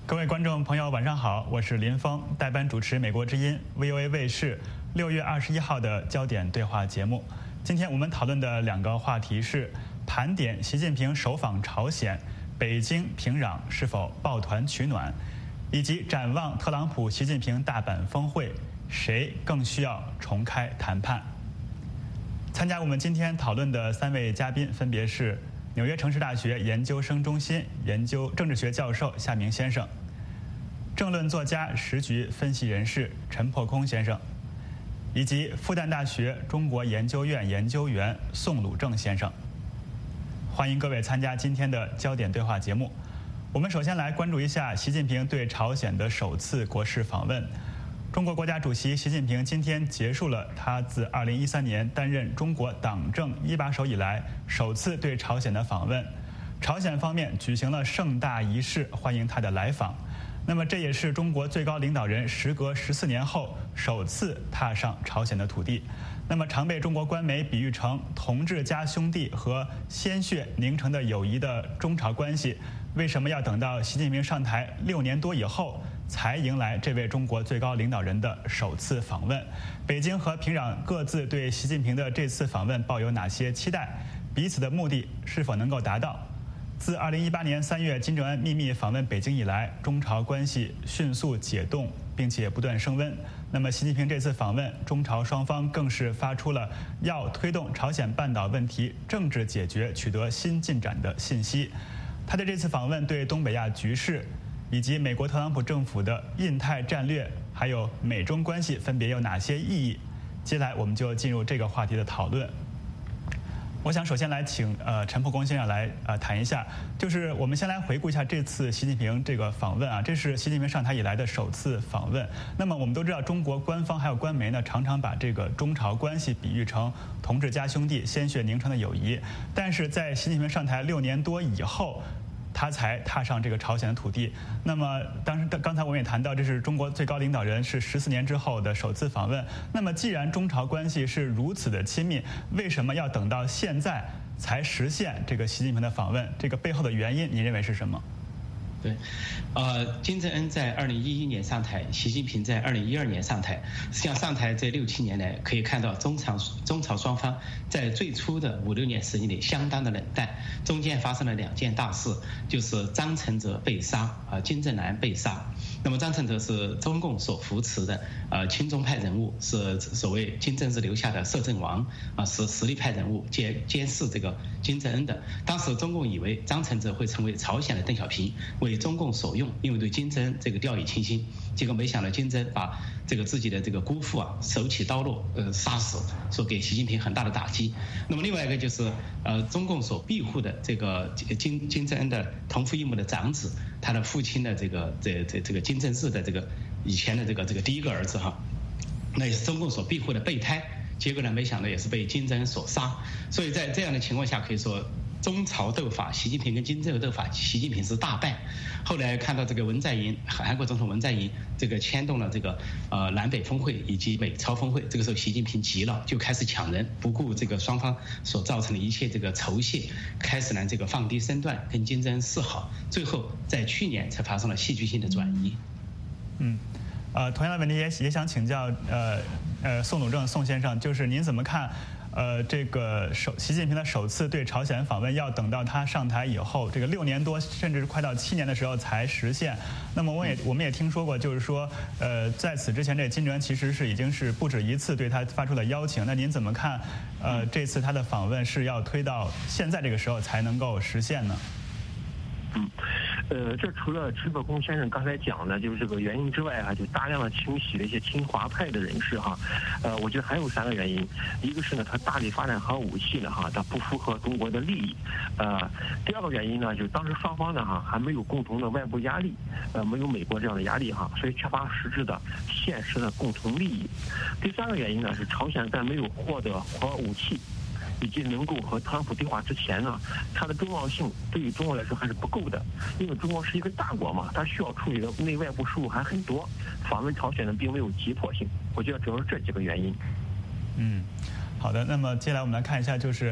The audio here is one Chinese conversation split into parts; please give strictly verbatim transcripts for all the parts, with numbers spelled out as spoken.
各位观众朋友，晚上好，我是林峰，代班主持美国之音 V O A 卫视六月二十一号的焦点对话节目。今天我们讨论的两个话题是盘点习近平首访朝鲜，北京平壤是否抱团取暖，以及展望特朗普习近平大阪峰会，谁更需要重开谈判。参加我们今天讨论的三位嘉宾分别是纽约城市大学研究生中心研究政治学教授夏明先生，政论作家、时局分析人士陈破空先生，以及复旦大学中国研究院研究员宋鲁正先生。欢迎各位参加今天的焦点对话节目。我们首先来关注一下习近平对朝鲜的首次国事访问。中国国家主席习近平今天结束了他自二零一三年担任中国党政一把手以来首次对朝鲜的访问。朝鲜方面举行了盛大仪式欢迎他的来访。那么这也是中国最高领导人时隔十四年后首次踏上朝鲜的土地。那么常被中国官媒比喻成同志加兄弟和鲜血凝成的友谊的中朝关系，为什么要等到习近平上台六年多以后才迎来这位中国最高领导人的首次访问？北京和平壤各自对习近平的这次访问抱有哪些期待？彼此的目的是否能够达到？自二零一八年三月金正恩秘密访问北京以来，中朝关系迅速解冻，并且不断升温。那么习近平这次访问，中朝双方更是发出了要推动朝鲜半岛问题政治解决取得新进展的信息。他的这次访问对东北亚局势以及美国特朗普政府的印太战略还有美中关系分别有哪些意义？接下来我们就进入这个话题的讨论。我想首先来请呃陈破空先生来呃谈一下，就是我们先来回顾一下这次习近平这个访问啊，这是习近平上台以来的首次访问。那么我们都知道，中国官方还有官媒呢，常常把这个中朝关系比喻成同志加兄弟、鲜血凝成的友谊。但是在习近平上台六年多以后，他才踏上这个朝鲜的土地。那么当时刚才我们也谈到，这是中国最高领导人是十四年之后的首次访问。那么既然中朝关系是如此的亲密，为什么要等到现在才实现这个习近平的访问？这个背后的原因，你认为是什么？ 对，呃，金正恩在二零一一年上台，习近平在二零一二年上台。实际上上台这六七年来，可以看到中朝中朝双方在最初的五六年时间里相当的冷淡，中间发生了两件大事，就是张承泽被杀，啊、呃，金正男被杀。那么张承泽是中共所扶持的呃亲中派人物，是所谓金正日留下的摄政王啊、呃，是实力派人物，监监视这个金正恩的。当时中共以为张承泽会成为朝鲜的邓小平，为中共所用，因为对金正恩这个掉以轻心。结果没想到金正恩把这个自己的这个姑父啊手起刀落呃杀死，说给习近平很大的打击。那么另外一个就是呃中共所庇护的这个金金正恩的同父异母的长子，他的父亲的这个这这这个金正日的这个以前的这个这个第一个儿子哈，那也是中共所庇护的备胎。结果呢，没想到也是被金正恩所杀。所以在这样的情况下，可以说中朝斗法，习近平跟金正恩斗法，习近平是大败。后来看到这个文在寅，韩国总统文在寅这个牵动了这个呃南北峰会以及美朝峰会，这个时候习近平急了，就开始抢人，不顾这个双方所造成的一切这个仇械，开始呢这个放低身段跟金正恩示好，最后在去年才发生了戏剧性的转移。 嗯。呃，同样的问题也也想请教呃呃宋鲁正宋先生，就是您怎么看呃这个首习近平的首次对朝鲜访问要等到他上台以后，这个六年多甚至快到七年的时候才实现？那么我也我们也听说过，就是说呃在此之前，这金正恩其实是已经是不止一次对他发出了邀请。那您怎么看呃这次他的访问是要推到现在这个时候才能够实现呢？ 嗯，呃，这除了陈破空先生刚才讲的，就是这个原因之外啊，就大量的清洗了一些亲华派的人士哈，呃，我觉得还有三个原因，一个是呢，他大力发展核武器呢哈，它不符合中国的利益，呃，第二个原因呢，就是当时双方呢哈还没有共同的外部压力，呃，没有美国这样的压力哈，所以缺乏实质的现实的共同利益。第三个原因呢是朝鲜在没有获得核武器以及能够和特朗普对话之前呢，它的重要性对于中国来说还是不够的，因为中国是一个大国嘛，它需要处理的内外部事务还很多，访问朝鲜呢并没有急迫性，我觉得主要是这几个原因。 嗯，好的，那么接下来我们来看一下，就是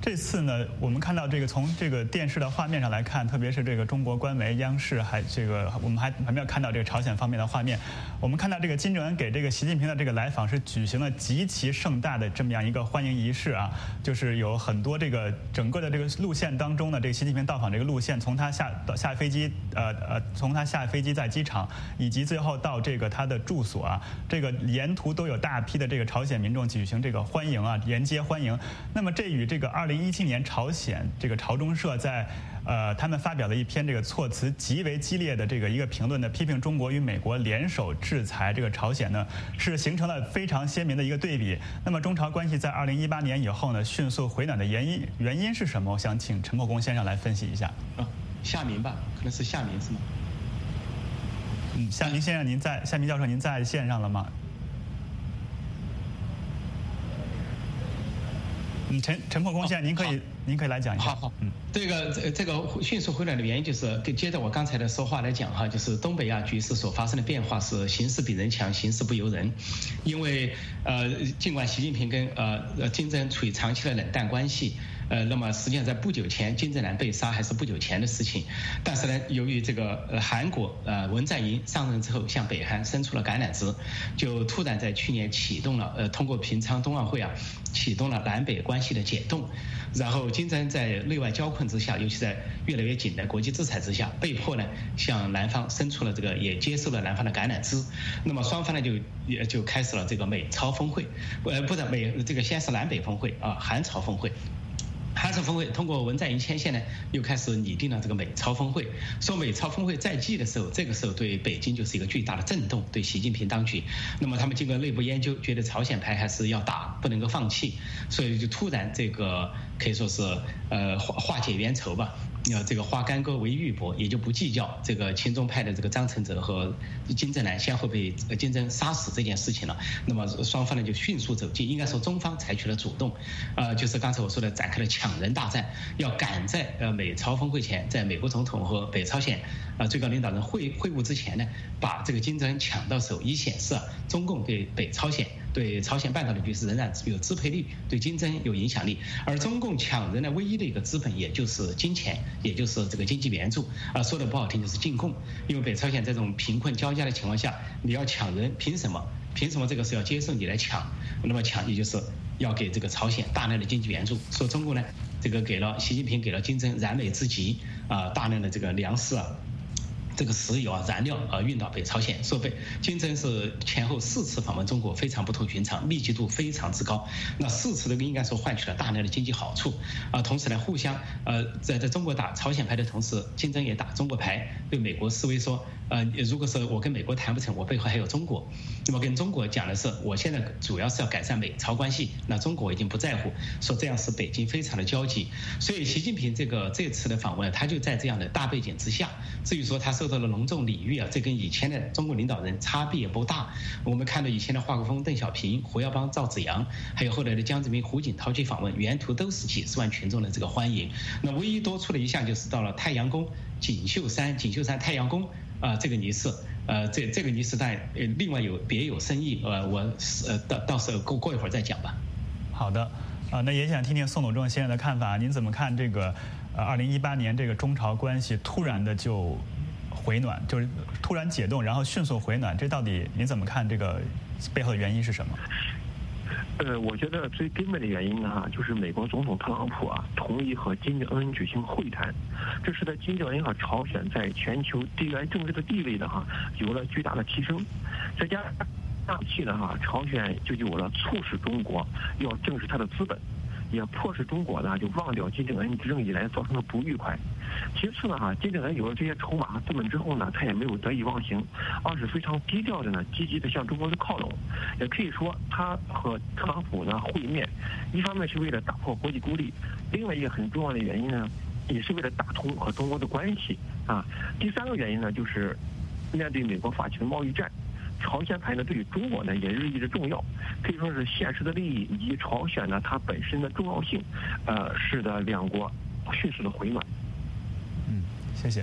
这次呢，我们看到这个从这个电视的画面上来看，特别是这个中国官媒央视，还这个我们还还没有看到这个朝鲜方面的画面。我们看到这个金正恩给这个习近平的这个来访是举行了极其盛大的这么样一个欢迎仪式啊，就是有很多这个整个的这个路线当中呢，这个习近平到访这个路线，从他下到下飞机，呃呃，从他下飞机在机场，以及最后到这个他的住所啊，这个沿途都有大批的这个朝鲜民众举行这个欢迎啊，沿街欢迎。那么这与这个二零一七年朝鲜这个朝中社在呃他们发表了一篇这个措辞极为激烈的这个一个评论呢，批评中国与美国联手制裁这个朝鲜呢，是形成了非常鲜明的一个对比。那么中朝关系在二零一八年以后呢，迅速回暖的原因原因是什么？我想请陈破公先生来分析一下。 啊，夏明吧，可能是夏明是吗？ 嗯，夏明先生，您在夏明教授，您在线上了吗？嗯，陈陈破公先生，您可以您可以来讲一下。 好好，嗯，这个这这个迅速回暖的原因，就是接着我刚才的说话来讲哈，就是东北亚局势所发生的变化是形势比人强，形势不由人。因为呃，尽管习近平跟呃金正恩处于长期的冷淡关系。呃，那么实际上在不久前，金正男被杀还是不久前的事情。但是呢，由于这个呃韩国呃文在寅上任之后，向北韩伸出了橄榄枝，就突然在去年启动了呃通过平昌冬奥会啊，启动了南北关系的解冻。然后金正恩在内外交困之下，尤其在越来越紧的国际制裁之下，被迫呢向南方伸出了这个，也接受了南方的橄榄枝。那么双方呢就也就开始了这个美朝峰会，呃不是美这个先是南北峰会啊，韩朝峰会。韩朝峰会通过文在寅牵线呢，又开始拟定了这个美朝峰会。说美朝峰会在即的时候，这个时候对北京就是一个巨大的震动，对习近平当局。那么他们经过内部研究，觉得朝鲜牌还是要打，不能够放弃，所以就突然这个可以说是呃化化解冤仇吧。呃，这个化干戈为玉帛，也就不计较这个亲中派的这个张承泽和金正男先后被金正杀死这件事情了。那么双方呢就迅速走近，应该说中方采取了主动，呃，就是刚才我说的展开了抢人大战，要赶在呃美朝峰会前，在美国总统和北朝鲜呃最高领导人会会晤之前呢，把这个金正恩抢到手，以显示啊中共对北朝鲜。对朝鲜半岛的局势仍然有支配力，对金正恩有影响力，而中共抢人的唯一的一个资本，也就是金钱，也就是这个经济援助啊，说的不好听就是进贡。因为北朝鲜这种贫困交加的情况下，你要抢人，凭什么？凭什么这个是要接受你来抢？那么抢，也就是要给这个朝鲜大量的经济援助。说中国呢，这个给了习近平给了金正恩燃眉之急啊，大量的这个粮食啊。这个石油啊、燃料啊运到北朝鲜，说北金正恩是前后四次访问中国，非常不同寻常，密集度非常之高。那四次都应该说换取了大量的经济好处啊。同时呢，互相呃在在中国打朝鲜牌的同时，金正恩也打中国牌，对美国示威说，呃，如果是我跟美国谈不成，我背后还有中国。那么跟中国讲的是，我现在主要是要改善美朝关系，那中国已经不在乎，说这样使北京非常的焦急。所以习近平这个这次的访问，他就在这样的大背景之下。至于说他受到了隆重礼遇啊，这跟以前的中国领导人差别也不大。我们看到以前的华国锋、邓小平、胡耀邦、赵紫阳，还有后来的江泽民、胡锦涛去访问，沿途都是几十万群众的这个欢迎。那唯一多出的一项就是到了太阳宫、锦绣山、锦绣山太阳宫啊、呃、这个仪式。呃，这这个仪式带呃另外有别有深意，呃，我呃到到时候过过一会儿再讲吧。 好的，啊、呃，那也想听听宋鲁仲先生的看法，您怎么看这个呃二零一八年这个中朝关系突然的就回暖，就是突然解冻，然后迅速回暖，这到底您怎么看？这个背后的原因是什么？ 呃，我觉得最根本的原因呢，哈，就是美国总统特朗普啊同意和金正恩举行会谈，这使得金正恩和朝鲜在全球地缘政治的地位呢，哈，有了巨大的提升。再加上大气呢，哈，朝鲜就有了促使中国要正视它的资本，也迫使中国呢就忘掉金正恩执政以来造成的不愉快。其次呢，哈，金正恩有了这些筹码资本之后呢，他也没有得意忘形，而是非常低调的呢，积极的向中国的靠拢。也可以说，他和特朗普呢会面，一方面是为了打破国际孤立，另外一个很重要的原因呢，也是为了打通和中国的关系啊。第三个原因呢，就是面对美国发起的贸易战。朝鲜牌呢，对于中国呢也日益的重要，可以说是现实的利益以及朝鲜呢它本身的重要性，呃，使得两国迅速的回暖。 嗯，谢谢。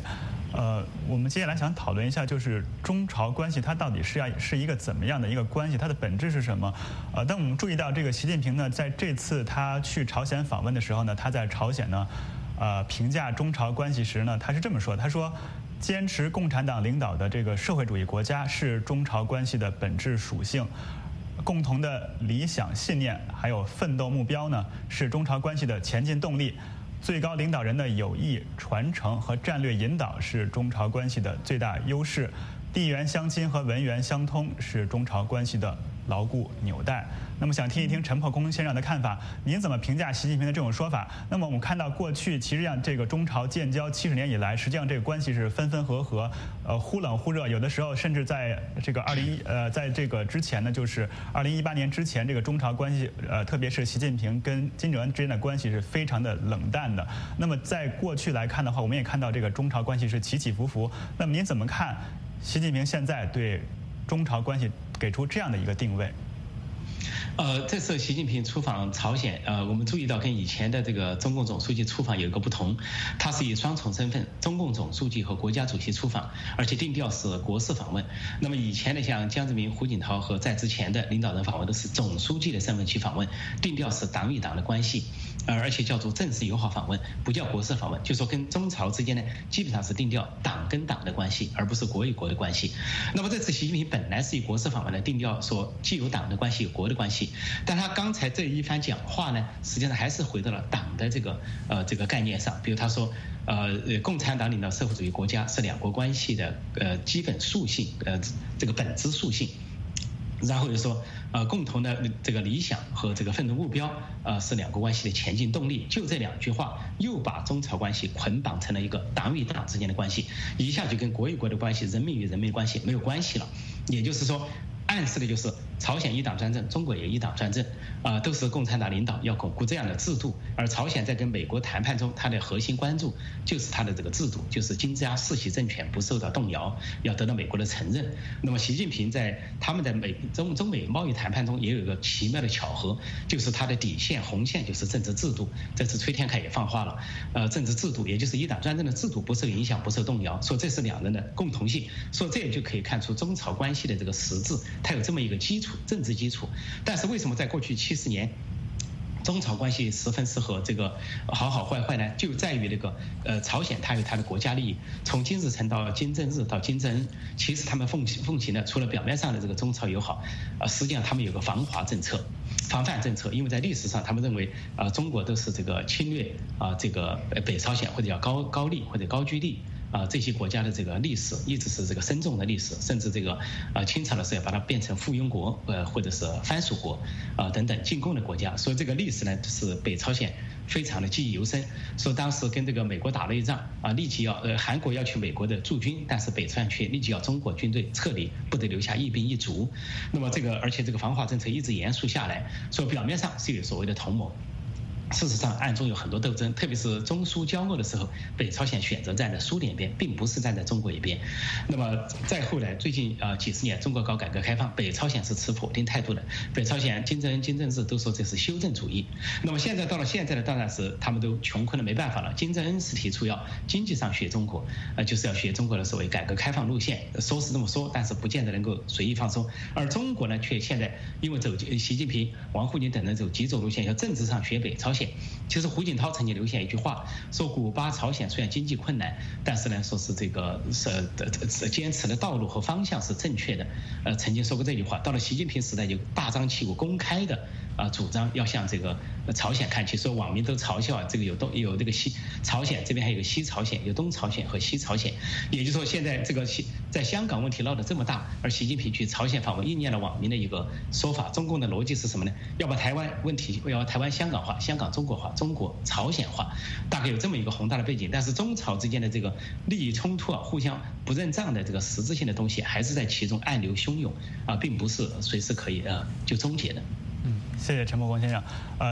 呃，我们接下来想讨论一下，就是中朝关系它到底是要是一个怎么样的一个关系，它的本质是什么？呃，当我们注意到这个习近平呢，在这次他去朝鲜访问的时候呢，他在朝鲜呢，呃，评价中朝关系时呢，他是这么说，他说，坚持共产党领导的这个社会主义国家是中朝关系的本质属性。共同的理想信念还有奋斗目标呢，是中朝关系的前进动力。最高领导人的友谊传承和战略引导是中朝关系的最大优势，地缘相亲和文缘相通是中朝关系的牢固纽带。那么想听一听陈破空先生的看法，您怎么评价习近平的这种说法？那么我们看到过去其实上这个中朝建交七十年以来，实际上这个关系是分分合合，呃忽冷忽热，有的时候甚至在这个二零一呃在这个之前呢，就是二零一八年之前，这个中朝关系呃特别是习近平跟金正恩之间的关系是非常的冷淡的。那么在过去来看的话，我们也看到这个中朝关系是起起伏伏。那么您怎么看习近平现在对中朝关系给出这样的一个定位？ 呃，这次习近平出访朝鲜，呃，我们注意到跟以前的这个中共总书记出访有一个不同，他是以双重身份，中共总书记和国家主席出访，而且定调是国事访问。那么以前的像江泽民、胡锦涛和在之前的领导人访问都是总书记的身份去访问，定调是党与党的关系，呃，而且叫做政治友好访问，不叫国事访问，就说跟中朝之间呢，基本上是定调党跟党的关系，而不是国与国的关系。那么这次习近平本来是以国事访问的定调说既有党的关系，有国的关系。但他刚才这一番讲话呢，实际上还是回到了党的这个呃这个概念上。比如他说，呃，共产党领导社会主义国家是两国关系的呃基本属性，呃这个本质属性。然后就说，呃，共同的这个理想和这个奋斗目标，呃，是两国关系的前进动力。就这两句话，又把中朝关系捆绑成了一个党与党之间的关系，一下就跟国与国的关系、人民与人民关系没有关系了。也就是说，暗示的就是朝鲜一党专政，中国也一党专政，啊、呃，都是共产党领导，要巩固这样的制度。而朝鲜在跟美国谈判中，它的核心关注就是它的这个制度，就是金家世袭政权不受到动摇，要得到美国的承认。那么习近平在他们的美中中美贸易谈判中也有一个奇妙的巧合，就是他的底线红线就是政治制度。这次崔天凯也放话了，呃，政治制度也就是一党专政的制度不受影响，不受动摇，说这是两人的共同性，说这也就可以看出中朝关系的这个实质。它有这么一个基础，政治基础。但是为什么在过去七十年，中朝关系十分适合这个好好坏坏呢？就在于那个呃，朝鲜它有它的国家利益。从金日成到金正日到金正恩，其实他们奉行奉行的除了表面上的这个中朝友好，啊、呃，实际上他们有个防华政策、防范政策。因为在历史上，他们认为啊、呃，中国都是这个侵略啊、呃，这个北朝鲜或者叫高高丽或者高句丽。啊、呃，这些国家的这个历史一直是这个深重的历史，甚至这个呃清朝的时候把它变成附庸国，呃或者是藩属国啊、呃、等等进贡的国家，所以这个历史呢是北朝鲜非常的记忆犹深。说当时跟这个美国打了一仗啊、呃，立即要呃韩国要去美国的驻军，但是北朝鲜却立即要中国军队撤离，不得留下一兵一卒。那么这个而且这个防华政策一直严肃下来，说表面上是有所谓的同盟。事实上，暗中有很多斗争，特别是中苏交恶的时候，北朝鲜选择站在苏联边，并不是站在中国一边。那么再后来，最近呃几十年，中国搞改革开放，北朝鲜是持否定态度的。北朝鲜金正恩、金正日都说这是修正主义。那么现在到了现在的当然是他们都穷困的没办法了。金正恩是提出要经济上学中国，呃就是要学中国的所谓改革开放路线，说是这么说，但是不见得能够随意放松。而中国呢，却现在因为走习近平、王沪宁等人走极左路线，要政治上学北朝鲜。其实胡锦涛曾经留下一句话，说古巴、朝鲜虽然经济困难，但是呢，说是这个是呃坚持的道路和方向是正确的。呃，曾经说过这句话。到了习近平时代，就大张旗鼓、公开的啊、呃、主张要向这个朝鲜看齐。说网民都嘲笑啊，这个有东有这个西朝鲜这边还有西朝鲜，有东朝鲜和西朝鲜。也就是说，现在这个在香港问题闹得这么大，而习近平去朝鲜访问，应验了网民的一个说法。中共的逻辑是什么呢？要把台湾问题要台湾香港化，香港中国化，中国朝鲜化，大概有这么一个宏大的背景。但是中朝之间的这个利益冲突啊，互相不认账的这个实质性的东西，还是在其中暗流汹涌啊，并不是随时可以呃就终结的。 嗯，谢谢陈伯光先生。呃，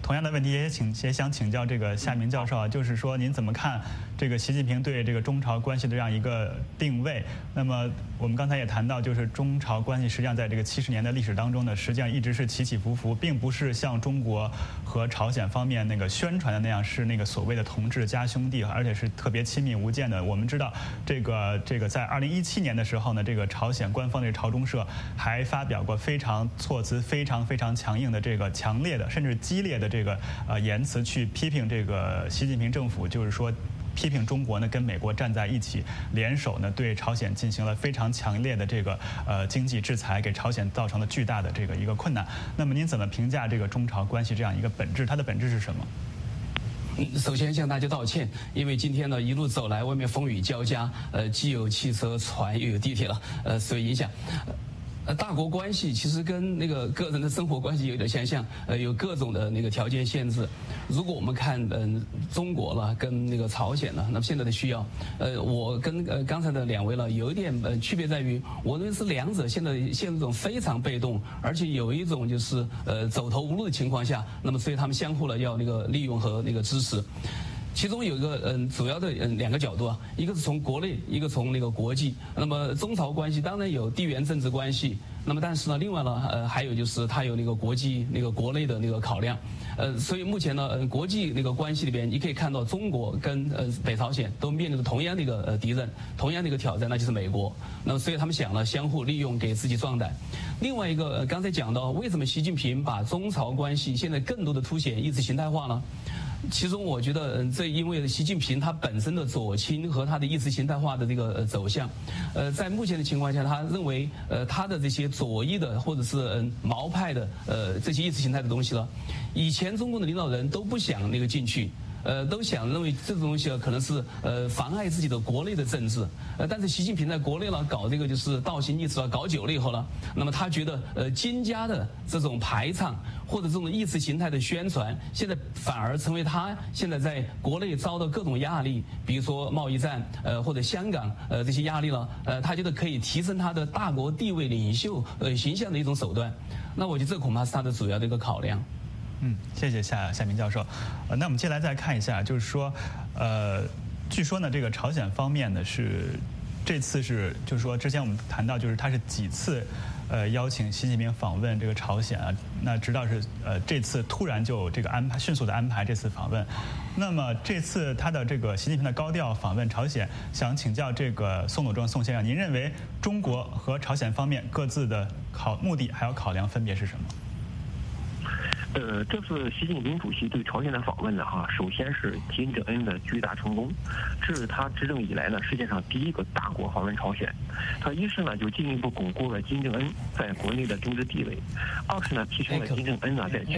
同样的问题也请也想请教这个夏明教授啊，就是说您怎么看这个习近平对这个中朝关系的这样一个定位？那么我们刚才也谈到，就是中朝关系实际上在这个七十年的历史当中呢，实际上一直是起起伏伏，并不是像中国和朝鲜方面那个宣传的那样是那个所谓的同志加兄弟，而且是特别亲密无间的。我们知道这个这个在二零一七年的时候呢，这个朝鲜官方的朝中社还发表过非常措辞非常非常强硬的这个强烈的甚至激烈的这个呃言辞去批评这个习近平政府，就是说批评中国呢跟美国站在一起，联手呢对朝鲜进行了非常强烈的这个呃经济制裁，给朝鲜造成了巨大的这个一个困难。那么您怎么评价这个中朝关系这样一个本质？它的本质是什么？ 首先向大家道歉，因为今天呢一路走来，外面风雨交加，呃，既有汽车、船，又有地铁了，呃，受影响。呃，大国关系其实跟那个个人的生活关系有点相像，呃，有各种的那个条件限制。如果我们看嗯、呃、中国了跟那个朝鲜了，那么现在的需要，呃，我跟呃刚才的两位了有一点呃区别在于，我认为是两者现在陷入一种非常被动，而且有一种就是呃走投无路的情况下，那么所以他们相互了要那个利用和那个支持。其中有一个嗯主要的嗯两个角度啊，一个是从国内，一个从那个国际。那么中朝关系当然有地缘政治关系，那么但是呢，另外呢呃还有就是它有那个国际那个国内的那个考量。呃，所以目前呢，呃，国际那个关系里边，你可以看到中国跟呃北朝鲜都面临着同样的一个呃敌人，同样的一个挑战，那就是美国。那么所以他们想了相互利用，给自己壮胆。另外一个，呃，刚才讲到为什么习近平把中朝关系现在更多的凸显意识形态化呢？其中我觉得，嗯，这因为习近平他本身的左倾和他的意识形态化的这个呃走向，呃，在目前的情况下，他认为，呃，他的这些左翼的或者是嗯毛派的呃这些意识形态的东西了，以前中共的领导人都不想那个进去。呃，都想认为这种东西可能是呃妨碍自己的国内的政治，呃，但是习近平在国内呢搞这个就是倒行逆施了，搞久了以后呢，那么他觉得呃金家的这种排场或者这种意识形态的宣传，现在反而成为他现在在国内遭到各种压力，比如说贸易战，呃或者香港呃这些压力了，呃他觉得可以提升他的大国地位领袖呃形象的一种手段，那我觉得这恐怕是他的主要的一个考量。 嗯，谢谢夏夏明教授。呃，那我们接下来再看一下，就是说，呃，据说呢，这个朝鲜方面呢是这次是，就是说之前我们谈到，就是他是几次呃邀请习近平访问这个朝鲜啊，那直到是呃这次突然就这个安排迅速的安排这次访问。那么这次他的这个习近平的高调访问朝鲜，想请教这个宋鲁庄宋先生，您认为中国和朝鲜方面各自的考目的还有考量分别是什么？ 呃，这次习近平主席对朝鲜的访问呢，哈，首先是金正恩的巨大成功，这是他执政以来呢世界上第一个大国访问朝鲜。他一是呢就进一步巩固了金正恩在国内的政治地位，二是呢提升了金正恩呢在全，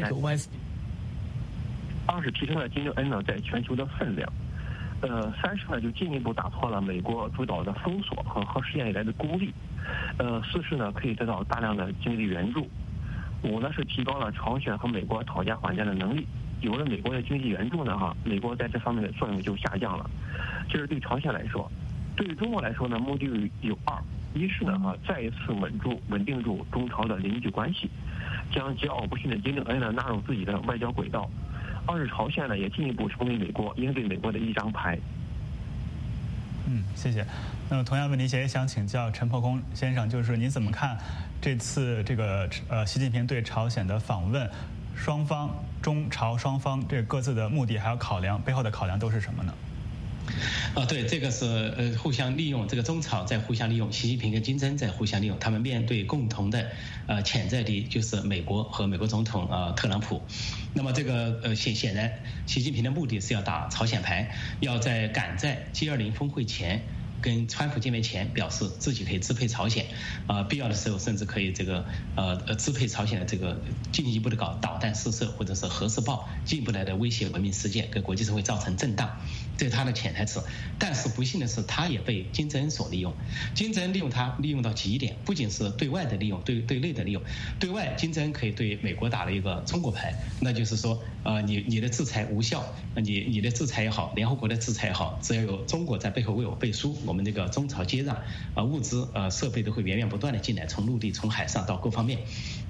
二是提升了金正恩呢在全球的分量。呃，三是呢就进一步打破了美国主导的封锁和核试验以来的孤立。呃，四是呢可以得到大量的经济援助。五呢是提高了朝鲜和美国讨价还价的能力，有了美国的经济援助呢，哈，美国在这方面的作用就下降了。这是对朝鲜来说，对于中国来说呢，目的有二：一是呢，哈，再一次稳住、稳定住中朝的邻居关系，将桀骜不驯的金正恩呢纳入自己的外交轨道；二是朝鲜呢也进一步成为美国应对美国的一张牌。 嗯，谢谢。那么同样问题也想请教陈破空先生，就是您怎么看这次这个呃习近平对朝鲜的访问，双方中朝双方这各自的目的还有考量，背后的考量都是什么呢？ 啊，对，这个是呃互相利用，这个中朝在互相利用，习近平跟金正恩在互相利用，他们面对共同的呃潜在敌就是美国和美国总统呃特朗普。那么这个呃显显然，习近平的目的是要打朝鲜牌，要在赶在 G 二十 峰会前跟川普见面前表示自己可以支配朝鲜，啊、呃，必要的时候甚至可以这个呃呃支配朝鲜的这个进一步的搞导弹试射或者是核试爆，进一步来的威胁文明世界，给国际社会造成震荡，这是他的潜台词。但是不幸的是，他也被金正恩所利用。金正恩利用他利用到极点，不仅是对外的利用，对对内的利用。对外，金正恩可以对美国打了一个中国牌，那就是说，呃，你你的制裁无效，你你的制裁也好，联合国的制裁也好，只要有中国在背后为我背书，我们这个中朝接壤，啊、呃，物资呃设备都会源源不断的进来，从陆地、从海上到各方面。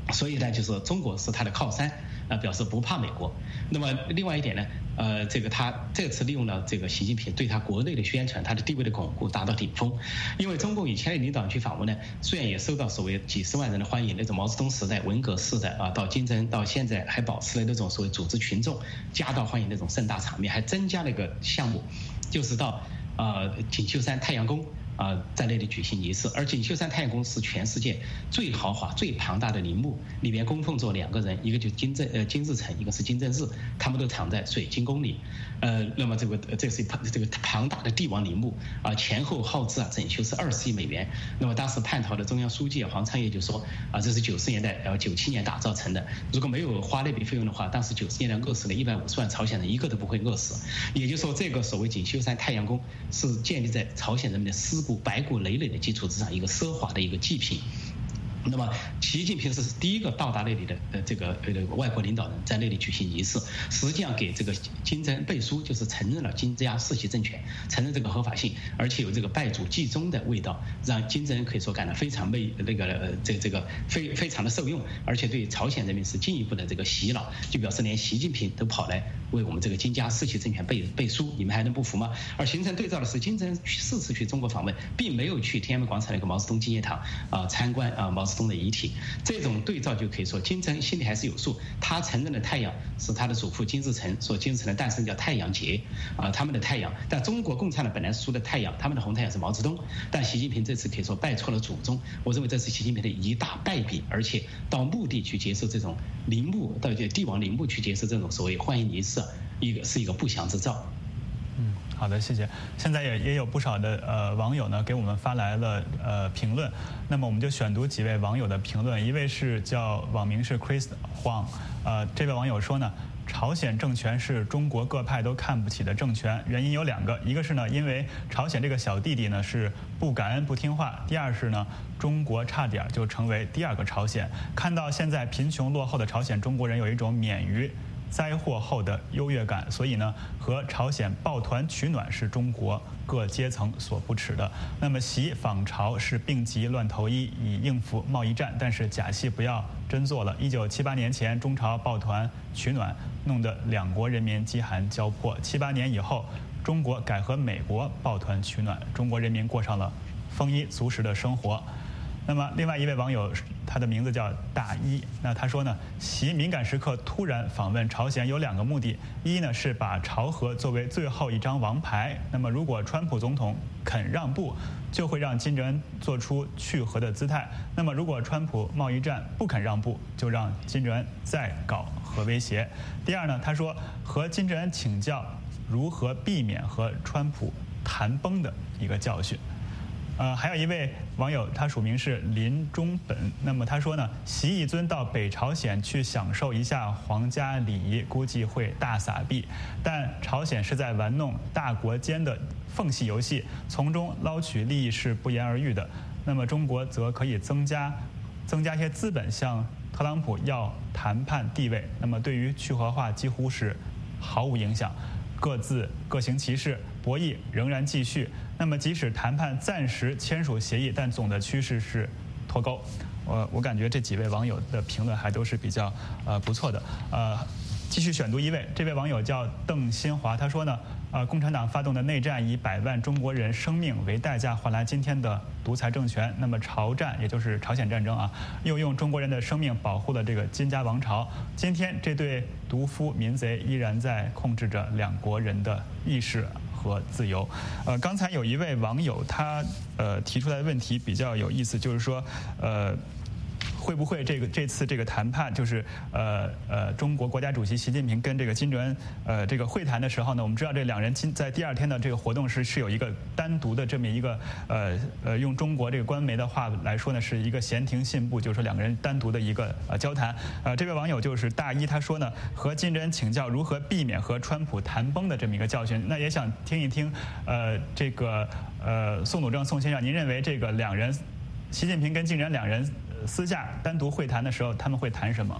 所以呢，就是中国是他的靠山，呃，表示不怕美国。那么另外一点呢，呃，这个他这次利用了这个习近平对他国内的宣传，他的地位的巩固达到顶峰。因为中共以前的领导人去访问呢，虽然也受到所谓几十万人的欢迎，那种毛泽东时代文革式的啊，到金正恩到现在还保持了那种所谓组织群众夹道欢迎那种盛大场面，还增加了一个项目，就是到呃锦绣山太阳宫。啊、呃，在那里举行仪式，而锦绣山太阳宫是全世界最豪华、最庞大的陵墓，里面供奉着两个人，一个就是金正呃金日成，一个是金正日，他们都躺在水晶宫里。呃，那么这个这是这个庞大的帝王陵墓啊、呃，前后耗资啊整修是二十亿美元。那么当时叛逃的中央书记黄昌业就说啊，这是九十年代呃九七年打造成的，如果没有花那笔费用的话，当时九十年代饿死了一百五十万朝鲜人，一个都不会饿死。也就是说，这个所谓锦绣山太阳宫是建立在朝鲜人民的尸骨白骨累累的基础之上，一个奢华的一个祭品。那么，习近平是第一个到达那里的呃这个呃外国领导人，在那里举行仪式，实际上给这个金正恩背书，就是承认了金家世袭政权，承认这个合法性，而且有这个拜祖继宗的味道，让金正恩可以说感到非常被那个呃这这个非非常的受用，而且对朝鲜人民是进一步的这个洗脑，就表示连习近平都跑来为我们这个金家世袭政权背背书，你们还能不服吗？而形成对照的是，金正恩四次去中国访问，并没有去天安门广场那个毛泽东纪念堂啊、呃、参观啊、呃、毛泽东的遗体，这种对照就可以说金正恩心里还是有数，他承认的太阳是他的祖父金日成所金日成的诞生叫太阳节啊、呃，他们的太阳。但中国共产党本来说的太阳，他们的红太阳是毛泽东，但习近平这次可以说拜错了祖宗。我认为这是习近平的一大败笔，而且到墓地去接受这种陵墓，到帝王陵墓去接受这种所谓欢迎仪式，一个是一个不祥之兆。 嗯，好的，谢谢。现在也也有不少的呃网友呢给我们发来了呃评论，那么我们就选读几位网友的评论。一位是叫网名是 Chris Huang， 呃，这位网友说呢，朝鲜政权是中国各派都看不起的政权，原因有两个，一个是呢，因为朝鲜这个小弟弟呢是不感恩不听话；第二是呢，中国差点就成为第二个朝鲜。看到现在贫穷落后的朝鲜中国人有一种免于灾祸后的优越感，所以呢，和朝鲜抱团取暖是中国各阶层所不耻的。那么习访朝是病急乱投医以应付贸易战，但是假戏不要真做了。一九七八年前中朝抱团取暖，弄得两国人民饥寒交迫。七八年以后，中国改和美国抱团取暖，中国人民过上了丰衣足食的生活。那么，另外一位网友，他的名字叫大一，那他说呢，习敏感时刻突然访问朝鲜有两个目的，一呢是把朝核作为最后一张王牌，那么如果川普总统肯让步，就会让金正恩做出去核的姿态；那么如果川普贸易战不肯让步，就让金正恩再搞核威胁。第二呢，他说和金正恩请教如何避免和川普谈崩的一个教训。呃，还有一位网友，他署名是林中本。那么他说呢，习一尊到北朝鲜去享受一下皇家礼仪，估计会大撒币。但朝鲜是在玩弄大国间的缝隙游戏，从中捞取利益是不言而喻的。那么中国则可以增加增加一些资本，向特朗普要谈判地位。那么对于去核化几乎是毫无影响，各自各行其事，博弈仍然继续。那么，即使谈判暂时签署协议，但总的趋势是脱钩。我我感觉这几位网友的评论还都是比较呃不错的。呃，继续选读一位，这位网友叫邓新华，他说呢，呃，共产党发动的内战以百万中国人生命为代价换来今天的独裁政权。那么朝战，也就是朝鲜战争啊，又用中国人的生命保护了这个金家王朝。今天这对毒夫民贼依然在控制着两国人的意识和自由。呃，刚才有一位网友他呃提出来的问题比较有意思，就是说呃。会不会这个这次这个谈判，就是呃呃中国国家主席习近平跟这个金正恩呃这个会谈的时候呢，我们知道这两人今在第二天的这个活动是是有一个单独的这么一个呃呃用中国这个官媒的话来说呢，是一个闲庭信步，就是说两个人单独的一个呃交谈。呃，这位网友就是大一，他说呢，和金正恩请教如何避免和川普谈崩的这么一个教训。那也想听一听呃这个呃宋祖正宋先生，您认为这个两人习近平跟金正恩两人私下单独会谈的时候，他们会谈什么？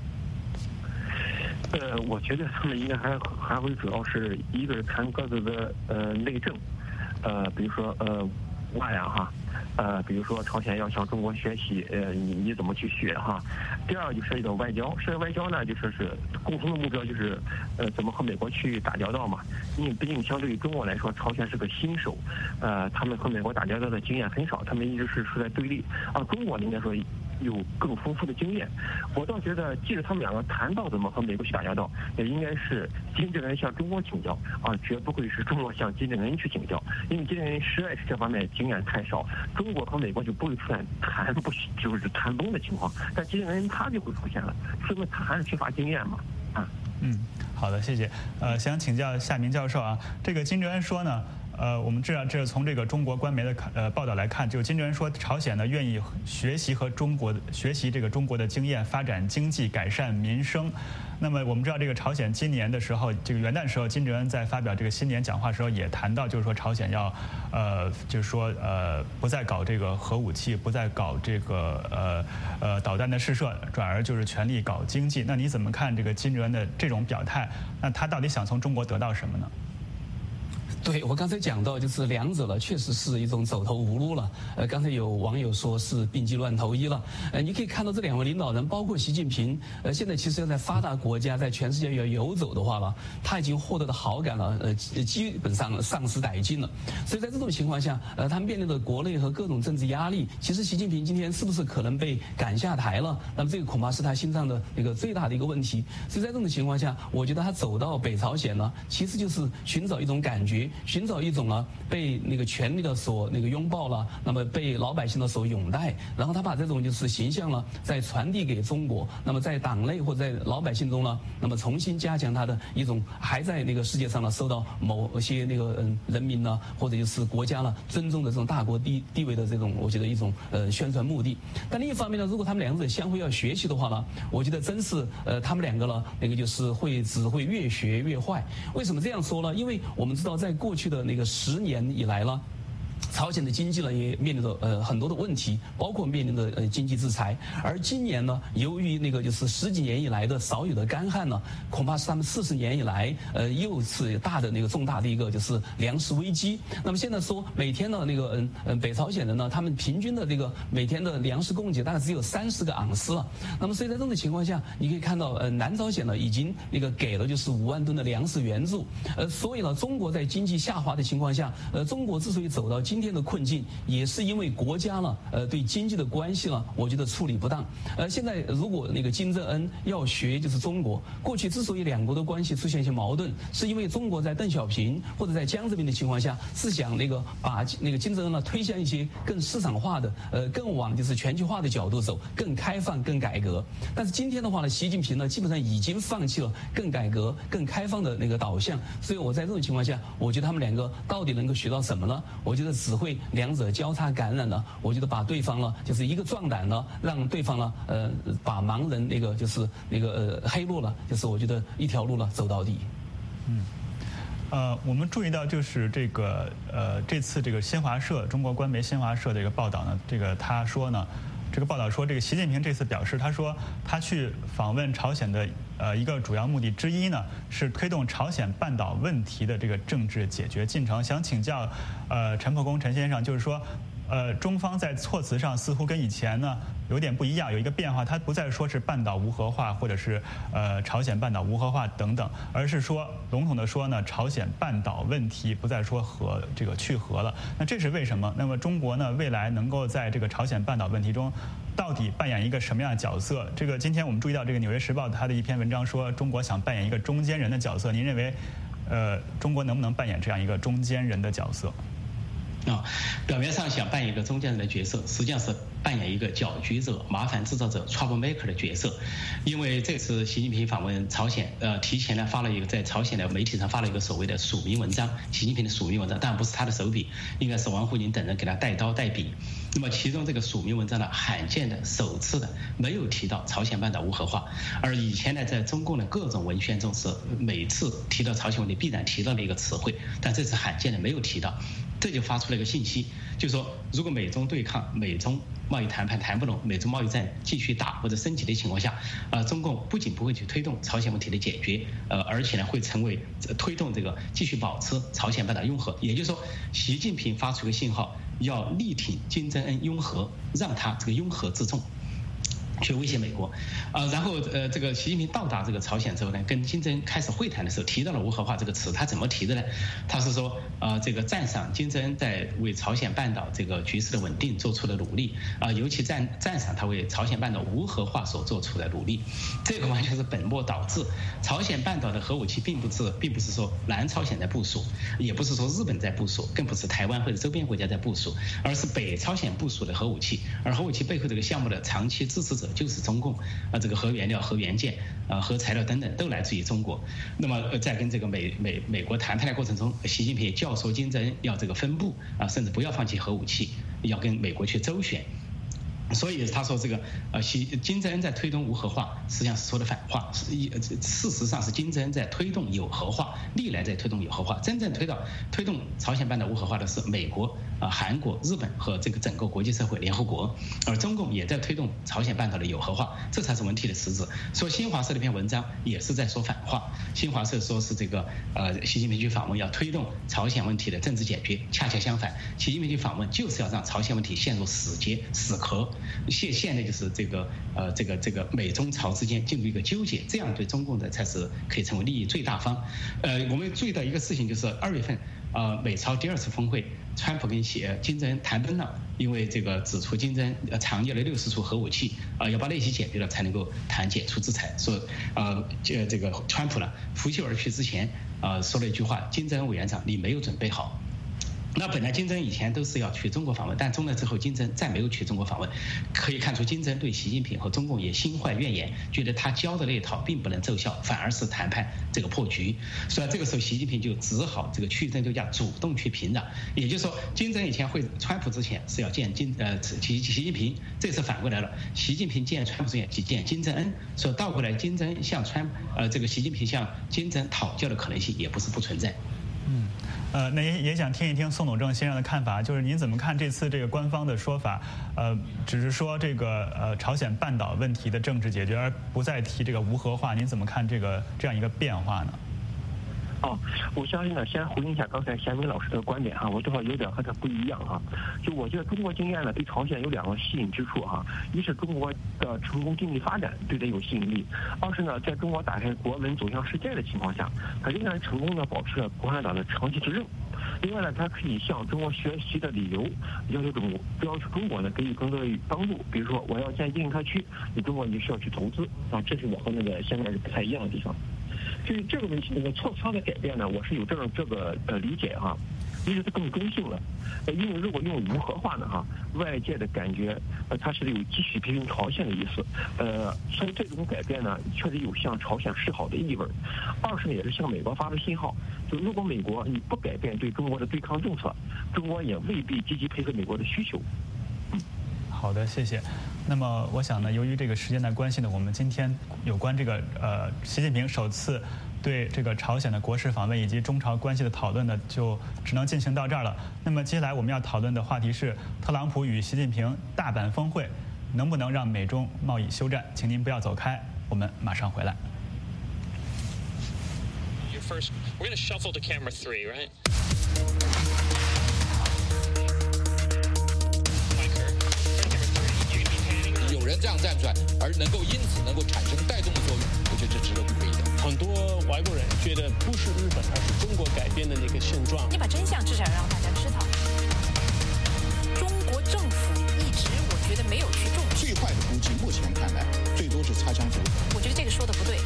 呃，我觉得他们应该还还会主要是一个是谈各自的呃内政，呃，比如说呃外啊哈，呃，比如说朝鲜要向中国学习，呃，你你怎么去学哈？第二就涉及到外交，涉及外交呢，就说是共同的目标就是，呃，怎么和美国去打交道嘛？因为毕竟相对于中国来说，朝鲜是个新手，呃，他们和美国打交道的经验很少，他们一直是处在对立，而中国应该说有更丰富的经验。我倒觉得，即使他们两个谈到怎么和美国去打交道，也应该是金正恩向中国请教，啊，绝不会是中国向金正恩去请教，因为金正恩实在是这方面经验太少，中国和美国就不会出现谈不就是谈崩的情况，但金正恩他就会出现了，说明他还是缺乏经验嘛，啊。 嗯，好的，谢谢。呃，想请教夏明教授啊，这个金正恩说呢。呃，我们知道，这是从这个中国官媒的呃报道来看，就金正恩说，朝鲜呢愿意学习和中国学习这个中国的经验，发展经济，改善民生。那么我们知道，这个朝鲜今年的时候，这个元旦时候，金正恩在发表这个新年讲话的时候也谈到，就是说朝鲜要呃，就是说呃，不再搞这个核武器，不再搞这个呃呃导弹的试射，转而就是全力搞经济。那你怎么看这个金正恩的这种表态？那他到底想从中国得到什么呢？ 对，我刚才讲到，就是两者了，确实是一种走投无路了。呃，刚才有网友说是病急乱投医了。呃，你可以看到这两位领导人，包括习近平，呃，现在其实要在发达国家，在全世界要游走的话了，他已经获得的好感了，呃，基本上丧失殆尽了。所以在这种情况下，呃，他面临的国内和各种政治压力，其实习近平今天是不是可能被赶下台了？那么这个恐怕是他心上的一个最大的一个问题。所以在这种情况下，我觉得他走到北朝鲜呢，其实就是寻找一种感觉。寻找一种呢被那个权力的所那个拥抱了，那么被老百姓的所拥戴，然后他把这种就是形象呢再传递给中国，那么在党内或者在老百姓中呢，那么重新加强他的一种还在那个世界上呢受到某些那个嗯人民呢或者就是国家呢尊重的这种大国地地位的这种我觉得一种呃宣传目的。但另一方面呢，如果他们两者相互要学习的话呢，我觉得真是呃他们两个呢那个就是会只会越学越坏。为什么这样说呢？因为我们知道在过去的那个十年以来了，朝鲜的经济呢也面临着呃很多的问题，包括面临着呃经济制裁。而今年呢，由于那个就是十几年以来的少有的干旱呢，恐怕是他们四十年以来呃又是大的那个重大的一个就是粮食危机。那么现在说每天的那个嗯嗯北朝鲜人呢，他们平均的这个每天的粮食供给大概只有三十个盎司了。那么所以在这种情况下，你可以看到呃南朝鲜呢已经那个给了就是五万吨的粮食援助。呃，所以呢，中国在经济下滑的情况下，呃，中国之所以走到今天的困境，也是因为国家呢，呃，对经济的关系呢，我觉得处理不当。呃，现在如果那个金正恩要学就是中国，过去之所以两国的关系出现一些矛盾，是因为中国在邓小平或者在江泽民的情况下，是想那个把那个金正恩呢推向一些更市场化的，呃，更往就是全球化的角度走，更开放、更改革。但是今天的话呢，习近平呢基本上已经放弃了更改革、更开放的那个导向。所以我在这种情况下，我觉得他们两个到底能够学到什么呢？我觉得只会两者交叉感染了。我觉得把对方呢，就是一个壮胆呢，让对方呢，呃，把盲人那个就是那个呃黑路了，就是我觉得一条路了走到底。 嗯。呃，我们注意到就是这个呃，这次这个新华社中国官媒新华社的一个报道呢，这个他说呢。这个报道说，这个习近平这次表示，他说他去访问朝鲜的呃一个主要目的之一呢，是推动朝鲜半岛问题的这个政治解决进程。想请教呃陈破公陈先生，就是说。呃，中方在措辞上似乎跟以前呢有点不一样，有一个变化，它不再说是半岛无核化，或者是呃朝鲜半岛无核化等等，而是说笼统的说呢，朝鲜半岛问题不再说核这个去核了。那这是为什么？那么中国呢，未来能够在这个朝鲜半岛问题中，到底扮演一个什么样的角色？这个今天我们注意到这个《纽约时报》它的一篇文章说，中国想扮演一个中间人的角色。您认为，呃，中国能不能扮演这样一个中间人的角色？ 啊，表面上想扮演一个中间人的角色，实际上是扮演一个搅局者、麻烦制造者 （troublemaker） 的角色。因为这次习近平访问朝鲜，呃，提前呢发了一个在朝鲜的媒体上发了一个所谓的署名文章，习近平的署名文章，当然不是他的手笔，应该是王沪宁等人给他带刀带笔。那么其中这个署名文章呢，罕见的、首次的没有提到朝鲜半岛无核化，而以前呢，在中共的各种文宣中是每次提到朝鲜问题必然提到的一个词汇，但这次罕见的没有提到。这就发出了一个信息，就是说，如果美中对抗、美中贸易谈判谈不拢、美中贸易战继续打或者升级的情况下，呃，中共不仅不会去推动朝鲜问题的解决，呃，而且呢会成为推动这个继续保持朝鲜半岛拥核。也就是说，习近平发出一个信号， 要力挺金正恩拥核，让他这个拥核自重。去威胁美国，啊、呃，然后呃，这个习近平到达这个朝鲜之后呢，跟金正恩开始会谈的时候提到了无核化这个词，他怎么提的呢？他是说，呃，这个赞赏金正恩在为朝鲜半岛这个局势的稳定做出的努力，啊、呃，尤其赞赞赏他为朝鲜半岛无核化所做出的努力，这个完全是本末倒置。朝鲜半岛的核武器并不是，并不是说南朝鲜在部署，也不是说日本在部署，更不是台湾或者周边国家在部署，而是北朝鲜部署的核武器，而核武器背后这个项目的长期支持者就是中共啊，这个核原料、核元件啊、核材料等等都来自于中国。那么在跟这个美美美国谈判的过程中，习近平也教唆金正恩要这个分布啊，甚至不要放弃核武器，要跟美国去周旋。所以他说这个呃，习金正恩在推动无核化，实际上是说的反话。事实上是金正恩在推动有核化，历来在推动有核化。真正推到推动朝鲜半岛无核化的是美国啊、韩国、日本和这个整个国际社会、联合国，而中共也在推动朝鲜半岛的有核化，这才是问题的实质。所以新华社那篇文章也是在说反话。新华社说是这个呃，习近平去访问要推动朝鲜问题的政治解决，恰恰相反，习近平去访问就是要让朝鲜问题陷入死结、死壳。现现在就是这个呃这个这个美中朝之间进入一个纠结，这样对中共的才是可以成为利益最大方。呃，我们注意到一个事情，就是二月份呃美朝第二次峰会，川普跟习金正恩谈崩了，因为这个指出金正恩藏匿了六十处核武器，啊、呃、要把那些解决了才能够谈解除制裁。说呃这这个川普呢拂袖而去之前啊、呃、说了一句话：金正恩委员长，你没有准备好。那本来金正恩以前都是要去中国访问，但中了之后金正恩再没有去中国访问，可以看出金正恩对习近平和中共也心怀怨言，觉得他教的那一套并不能奏效，反而是谈判这个破局。所以这个时候习近平就只好这个去争就价，主动去平壤。也就是说，金正恩以前会川普之前是要见金呃习习近平，这次反过来了，习近平见川普之前去见金正恩，所以倒过来金正恩向川呃这个习近平向金正恩讨教的可能性也不是不存在。 嗯，呃，那也也想听一听宋董正先生的看法，就是您怎么看这次这个官方的说法？呃，只是说这个呃朝鲜半岛问题的政治解决，而不再提这个无核化，您怎么看这个这样一个变化呢？ 哦，我相信呢，先回应一下刚才贤明老师的观点哈，我正好有点和他不一样哈。就我觉得中国经验呢，对朝鲜有两个吸引之处哈，一是中国的成功经济发展对它有吸引力，二是呢，在中国打开国门走向世界的情况下，它仍然成功的保持了共产党的长期执政。另外呢，它可以向中国学习的理由，要求中国要求中国呢给予更多的帮助，比如说我要建经营特区，你中国你需要去投资啊，这是我和那个现在是不太一样的地方。对于这个问题，那个措施的改变呢，我是有这种这个呃理解哈，一是更中性了，呃，因为如果用无核化呢哈，外界的感觉呃它是有继续批评朝鲜的意思，呃，所以这种改变呢，确实有向朝鲜示好的意味。二是呢，也是向美国发出信号，就如果美国你不改变对中国的对抗政策，中国也未必积极配合美国的需求。 好的，谢谢。那么我想呢，由于这个时间的关系呢，我们今天有关这个呃习近平首次对这个朝鲜的国事访问以及中朝关系的讨论呢，就只能进行到这儿了。那么接下来我们要讨论的话题是特朗普与习近平大阪峰会能不能让美中贸易休战？请您不要走开，我们马上回来。 First, we're going to shuffle to camera three, right? Michael, camera three, you're going to be panning. 有人这样站出来，而能够因此能够产生带动的作用，我觉得这值得鼓励的。 很多外国人觉得不是日本，而是中国改变的那个现状。 你把真相至少让大家知道。中国政府一直，我觉得没有去重视。 最坏的估计，目前看来，最多是擦枪走火。 我觉得这个说的不对。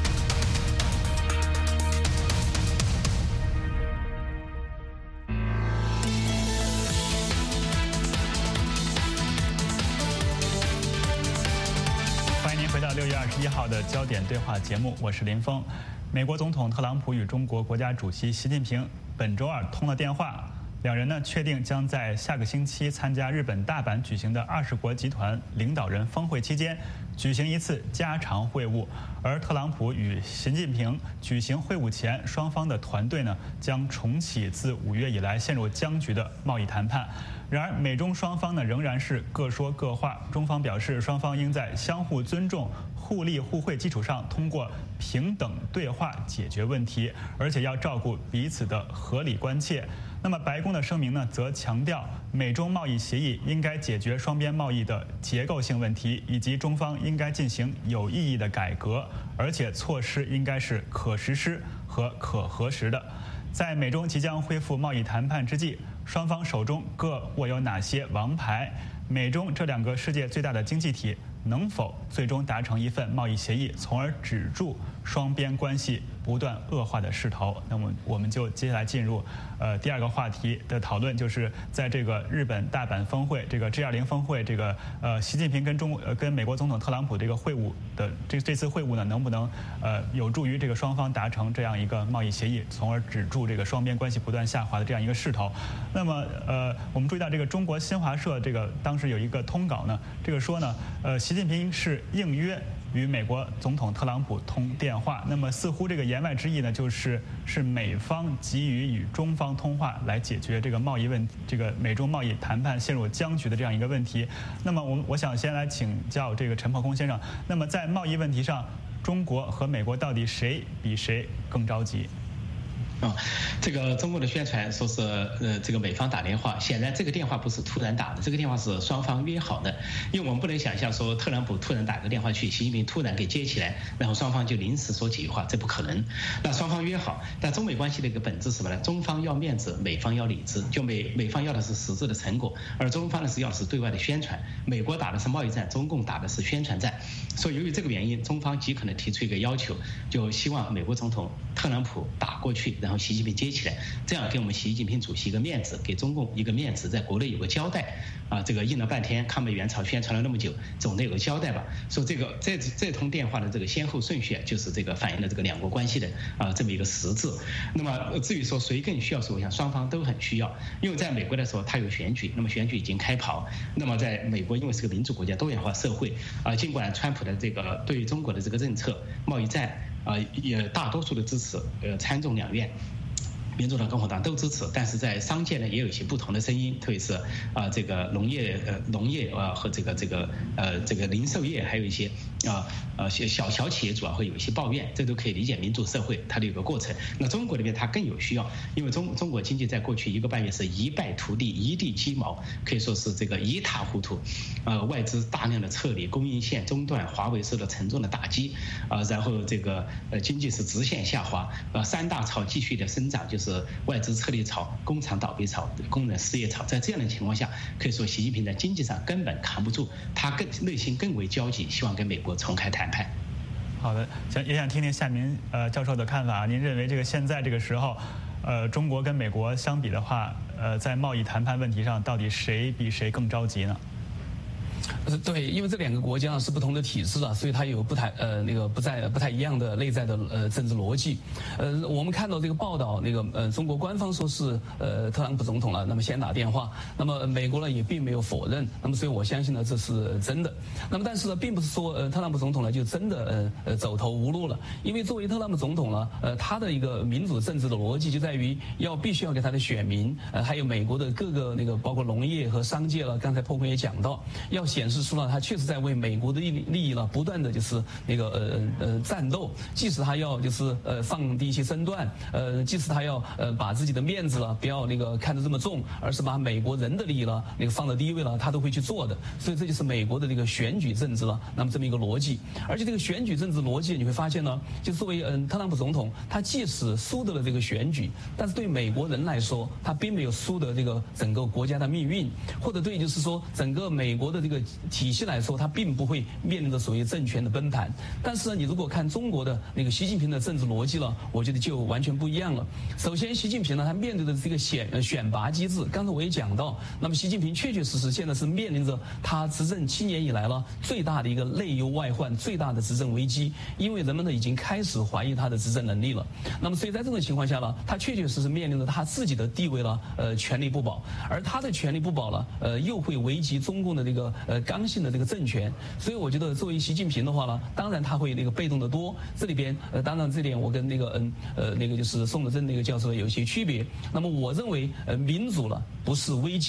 六月二十一号的焦点对话节目，我是林峰。美国总统特朗普与中国国家主席习近平本周二通了电话，两人呢确定将在下个星期参加日本大阪举行的二十国集团领导人峰会期间举行一次家常会晤。而特朗普与习近平举行会晤前，双方的团队呢将重启自五月以来陷入僵局的贸易谈判。然而，美中双方呢仍然是各说各话。中方表示，双方应在相互尊重、互利互惠基础上，通过平等对话解决问题，而且要照顾彼此的合理关切。 那么白宫的声明呢，则强调美中贸易协议应该解决双边贸易的结构性问题，以及中方应该进行有意义的改革，而且措施应该是可实施和可核实的。在美中即将恢复贸易谈判之际，双方手中各握有哪些王牌？美中这两个世界最大的经济体能否最终达成一份贸易协议，从而止住双边关系不断恶化的势头？那么我们就接下来进入呃第二个话题的讨论，就是在这个日本大阪峰会，这个 G 二零峰会，这个呃习近平跟中呃跟美国总统特朗普这个会晤的这这次会晤呢，能不能呃有助于这个双方达成这样一个贸易协议，从而止住这个双边关系不断下滑的这样一个势头？那么呃我们注意到这个中国新华社这个当时有一个通稿呢，这个说呢呃习近平是应约与美国总统特朗普通电话，那么似乎这个言外之意呢，就是是美方急于与中方通话来解决这个贸易问题，这个美中贸易谈判陷入僵局的这样一个问题。那么我我想先来请教这个陈破空先生，那么在贸易问题上，中国和美国到底谁比谁更着急？ 啊，这个中国的宣传说是呃这个美方打电话，显然这个电话不是突然打的，这个电话是双方约好的，因为我们不能想象说特朗普突然打个电话去，习近平突然给接起来，然后双方就临时说几句话，这不可能。那双方约好，但中美关系的一个本质是什么呢？中方要面子，美方要理智，就美美方要的是实质的成果，而中方呢是要的是对外的宣传。美国打的是贸易战，中共打的是宣传战，所以由于这个原因，中方极可能提出一个要求，就希望美国总统特朗普打过去，然后习近平接起来，这样给我们习近平主席一个面子，给中共一个面子，在国内有个交代啊。这个印了半天抗美援朝宣传了那么久，总得有个交代吧。说这个这这通电话的这个先后顺序，就是这个反映了这个两国关系的啊这么一个实质。那么至于说谁更需要，我想双方都很需要，因为在美国的时候它有选举，那么选举已经开跑。那么在美国因为是个民主国家、多元化社会啊，尽管川普的这个对于中国的这个政策、贸易战啊，也大多数的支持，呃参众两院。民主党、共和党都支持，但是在商界呢也有一些不同的声音，特别是啊这个农业呃农业啊和这个这个呃这个零售业，还有一些啊呃小小企业主啊会有一些抱怨，这都可以理解，民主社会它的有个过程。那中国那边它更有需要，因为中中国经济在过去一个半月是一败涂地、一地鸡毛，可以说是这个一塌糊涂，呃外资大量的撤离，供应线中断，华为受到沉重的打击啊，然后这个呃经济是直线下滑，呃三大潮继续的生长，就是是外资撤离潮、工厂倒闭潮、工人失业潮。在这样的情况下，可以说习近平在经济上根本扛不住，他更内心更为焦急，希望跟美国重开谈判。 好的，想也想听听夏明呃教授的看法。您认为这个现在这个时候，呃，中国跟美国相比的话，呃，在贸易谈判问题上，到底谁比谁更着急呢？ 呃，对，因为这两个国家是不同的体制啊，所以它有不太呃那个不在不太一样的内在的呃政治逻辑。呃，我们看到这个报道，那个呃中国官方说是呃特朗普总统了，那么先打电话，那么美国呢也并没有否认，那么所以我相信呢这是真的。那么但是呢，并不是说呃特朗普总统呢就真的呃呃走投无路了，因为作为特朗普总统呢，呃他的一个民主政治的逻辑就在于要必须要给他的选民，呃还有美国的各个那个包括农业和商界了，刚才破空也讲到，要显示出了他确实在为美国的利益呢不断的就是那个呃呃战斗，即使他要就是呃放低一些身段，呃即使他要呃把自己的面子了不要那个看得这么重，而是把美国人的利益了那个放在第一位了，他都会去做的。所以这就是美国的这个选举政治了，那么这么一个逻辑。而且这个选举政治逻辑你会发现呢，就作为嗯特朗普总统，他即使输得了这个选举，但是对美国人来说，他并没有输得这个整个国家的命运，或者对就是说整个美国的这个体系来说，它并不会面临着所谓政权的崩盘。但是呢，你如果看中国的那个习近平的政治逻辑了，我觉得就完全不一样了。首先，习近平呢，他面对的这个选选拔机制，刚才我也讲到，那么习近平确确实实现在是面临着他执政七年以来了最大的一个内忧外患、最大的执政危机，因为人们呢已经开始怀疑他的执政能力了。那么所以在这种情况下呢，他确确实实面临着他自己的地位了，呃，权力不保，而他的权力不保了，呃，又会危及中共的这个呃刚性的这个政权。所以我觉得作为习近平的话呢，当然他会那个被动的多。这里边呃，当然这点我跟那个嗯呃那个就是宋德正那个教授有一些区别。那么我认为呃民主了不是危机，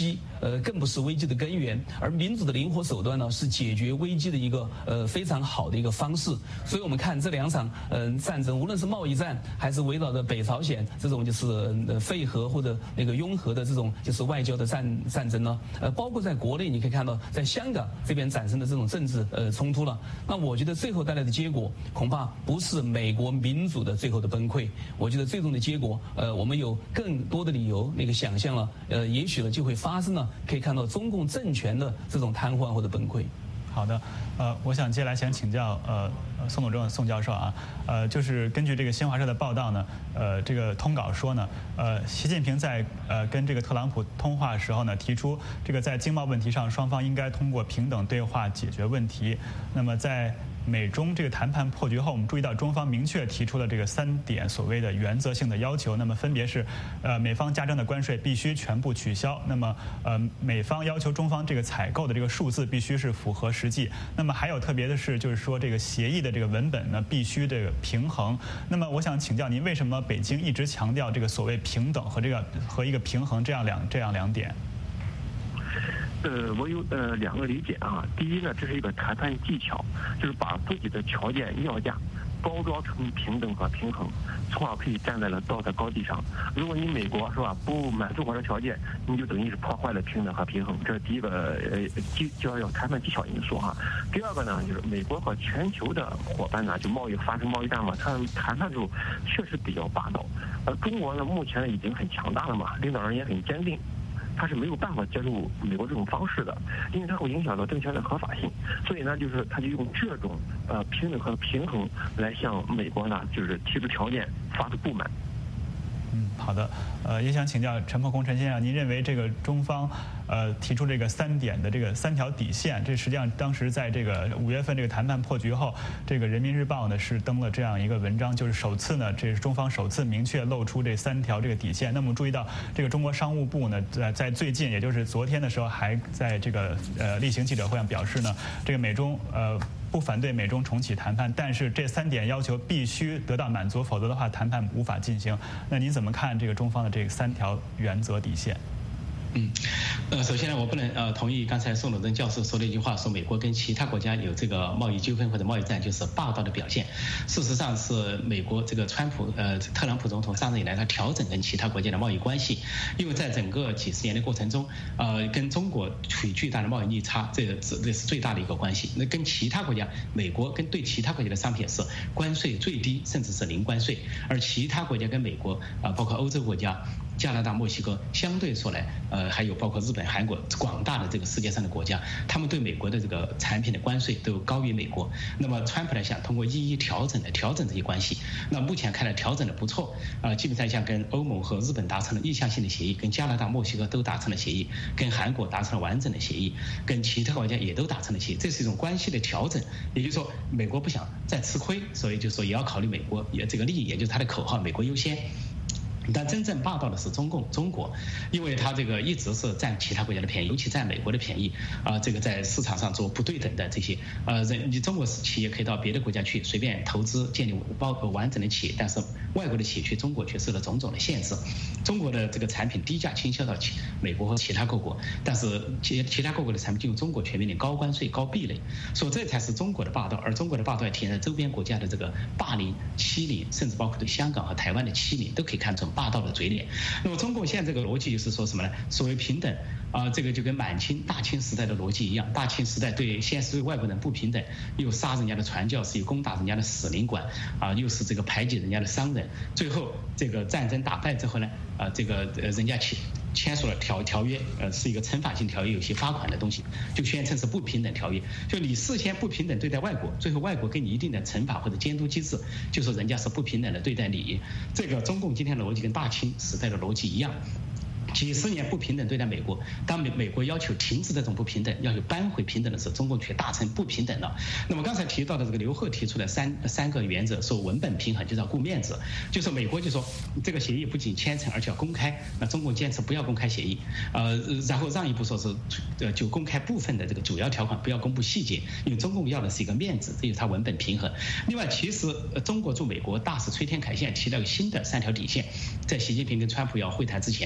呃，更不是危机的根源。而民主的灵活手段呢，是解决危机的一个呃非常好的一个方式。所以我们看这两场嗯、呃、战争，无论是贸易战还是围绕着北朝鲜这种就是呃废核或者那个拥核的这种就是外交的战战争呢，呃，包括在国内你可以看到，在香港这边产生的这种政治呃冲突了。那我觉得最后带来的结果，恐怕不是美国民主的最后的崩溃。我觉得最终的结果，呃，我们有更多的理由那个想象了，呃，也许呢就会发生了，可以看到中共政权的这种瘫痪或者崩溃。 好的，呃，我想接下来想请教呃宋董仲宋教授啊，呃，就是根据这个新华社的报道呢，呃，这个通稿说呢，呃，习近平在呃跟这个特朗普通话时候呢，提出这个在经贸问题上双方应该通过平等对话解决问题。那么在美中这个谈判破局后，我们注意到中方明确提出了这个三点所谓的原则性的要求，那么分别是，呃，美方加征的关税必须全部取消，那么呃，美方要求中方这个采购的这个数字必须是符合实际，那么还有特别的是，就是说这个协议的这个文本呢必须这个平衡。那么我想请教您，为什么北京一直强调这个所谓平等和这个和一个平衡这样两这样两点？ 呃，我有呃两个理解啊。第一呢，这是一个谈判技巧，就是把自己的条件要价包装成平等和平衡，从而可以站在了道德高地上。如果你美国是吧不满足我的条件，你就等于是破坏了平等和平衡，这是第一个呃技叫要谈判技巧因素哈。第二个呢，就是美国和全球的伙伴呢，就贸易发生贸易战嘛，他们谈判的时候确实比较霸道。而中国呢，目前呢已经很强大了嘛，领导人也很坚定。他是没有办法接受美国这种方式的，因为它会影响到政权的合法性。所以呢，就是他就用这种呃平等和平衡来向美国呢，就是提出条件，发出不满。 嗯，好的，呃，也想请教陈破空陈先生，您认为这个中方呃提出这个三点的这个三条底线，这实际上当时在这个五月份这个谈判破局后，这个人民日报呢是登了这样一个文章，就是首次呢，这是中方首次明确露出这三条这个底线。那么注意到这个中国商务部呢，在在最近，也就是昨天的时候，还在这个呃例行记者会上表示呢，这个美中呃。不反对美中重启谈判，但是这三点要求必须得到满足，否则的话谈判无法进行。那您怎么看这个中方的这三条原则底线？ 嗯，呃，首先呢，我不能呃同意刚才宋鲁登教授说的一句话，说美国跟其他国家有这个贸易纠纷或者贸易战就是霸道的表现。事实上是美国这个川普呃特朗普总统上任以来，他调整跟其他国家的贸易关系，因为在整个几十年的过程中，呃，跟中国处于巨大的贸易逆差，这个是这是最大的一个关系。那跟其他国家，美国跟对其他国家的商品是关税最低，甚至是零关税，而其他国家跟美国啊、呃，包括欧洲国家。加拿大、墨西哥相对说来，呃，还有包括日本、韩国，广大的这个世界上的国家，他们对美国的这个产品的关税都高于美国。那么，川普呢想通过一一调整的调整这些关系，那目前看来调整的不错，啊、呃，基本上像跟欧盟和日本达成了意向性的协议，跟加拿大、墨西哥都达成了协议，跟韩国达成了完整的协议，跟其他国家也都达成了协议，这是一种关系的调整。也就是说，美国不想再吃亏，所以就说也要考虑美国也这个利益，也就是他的口号“美国优先”。但真正霸道的是中共中国，因为他这个一直是占其他国家的便宜，尤其占美国的便宜啊、呃。这个在市场上做不对等的这些呃，你中国企业可以到别的国家去随便投资建立包完整的企业，但是外国的企业去中国却受了种种的限制。中国的这个产品低价倾销到其美国和其他各国，但是其其他各国的产品进入中国全面临高关税、高壁垒，所以这才是中国的霸道。而中国的霸道也体现在周边国家的这个霸凌、欺凌，甚至包括对香港和台湾的欺凌，都可以看出霸道的嘴脸。那么中共现在这个逻辑就是说什么呢？所谓平等啊、呃，这个就跟满清、大清时代的逻辑一样。大清时代对先是对外国人不平等，又杀人家的传教士，又攻打人家的使领馆啊、呃，又是这个排挤人家的商人。最后这个战争打败之后呢，啊、呃，这个呃人家签签署了条条约，呃，是一个惩罚性条约，有些罚款的东西，就宣称是不平等条约。就你事先不平等对待外国，最后外国给你一定的惩罚或者监督机制，就说人家是不平等的对待你。这个中共今天的逻辑跟大清时代的逻辑一样。几十年不平等对待美国，当美美国要求停止这种不平等，要求扳回平等的时候，中共却大成不平等了。那么刚才提到的这个刘鹤提出的三三个原则，说文本平衡就是要顾面子，就是美国就说这个协议不仅签成，而且要公开。那中共坚持不要公开协议，呃，然后让一步说是呃就公开部分的这个主要条款，不要公布细节，因为中共要的是一个面子，这就是它文本平衡。另外，其实呃中国驻美国大使崔天凯现在提到一个新的三条底线，在习近平跟川普要会谈之前。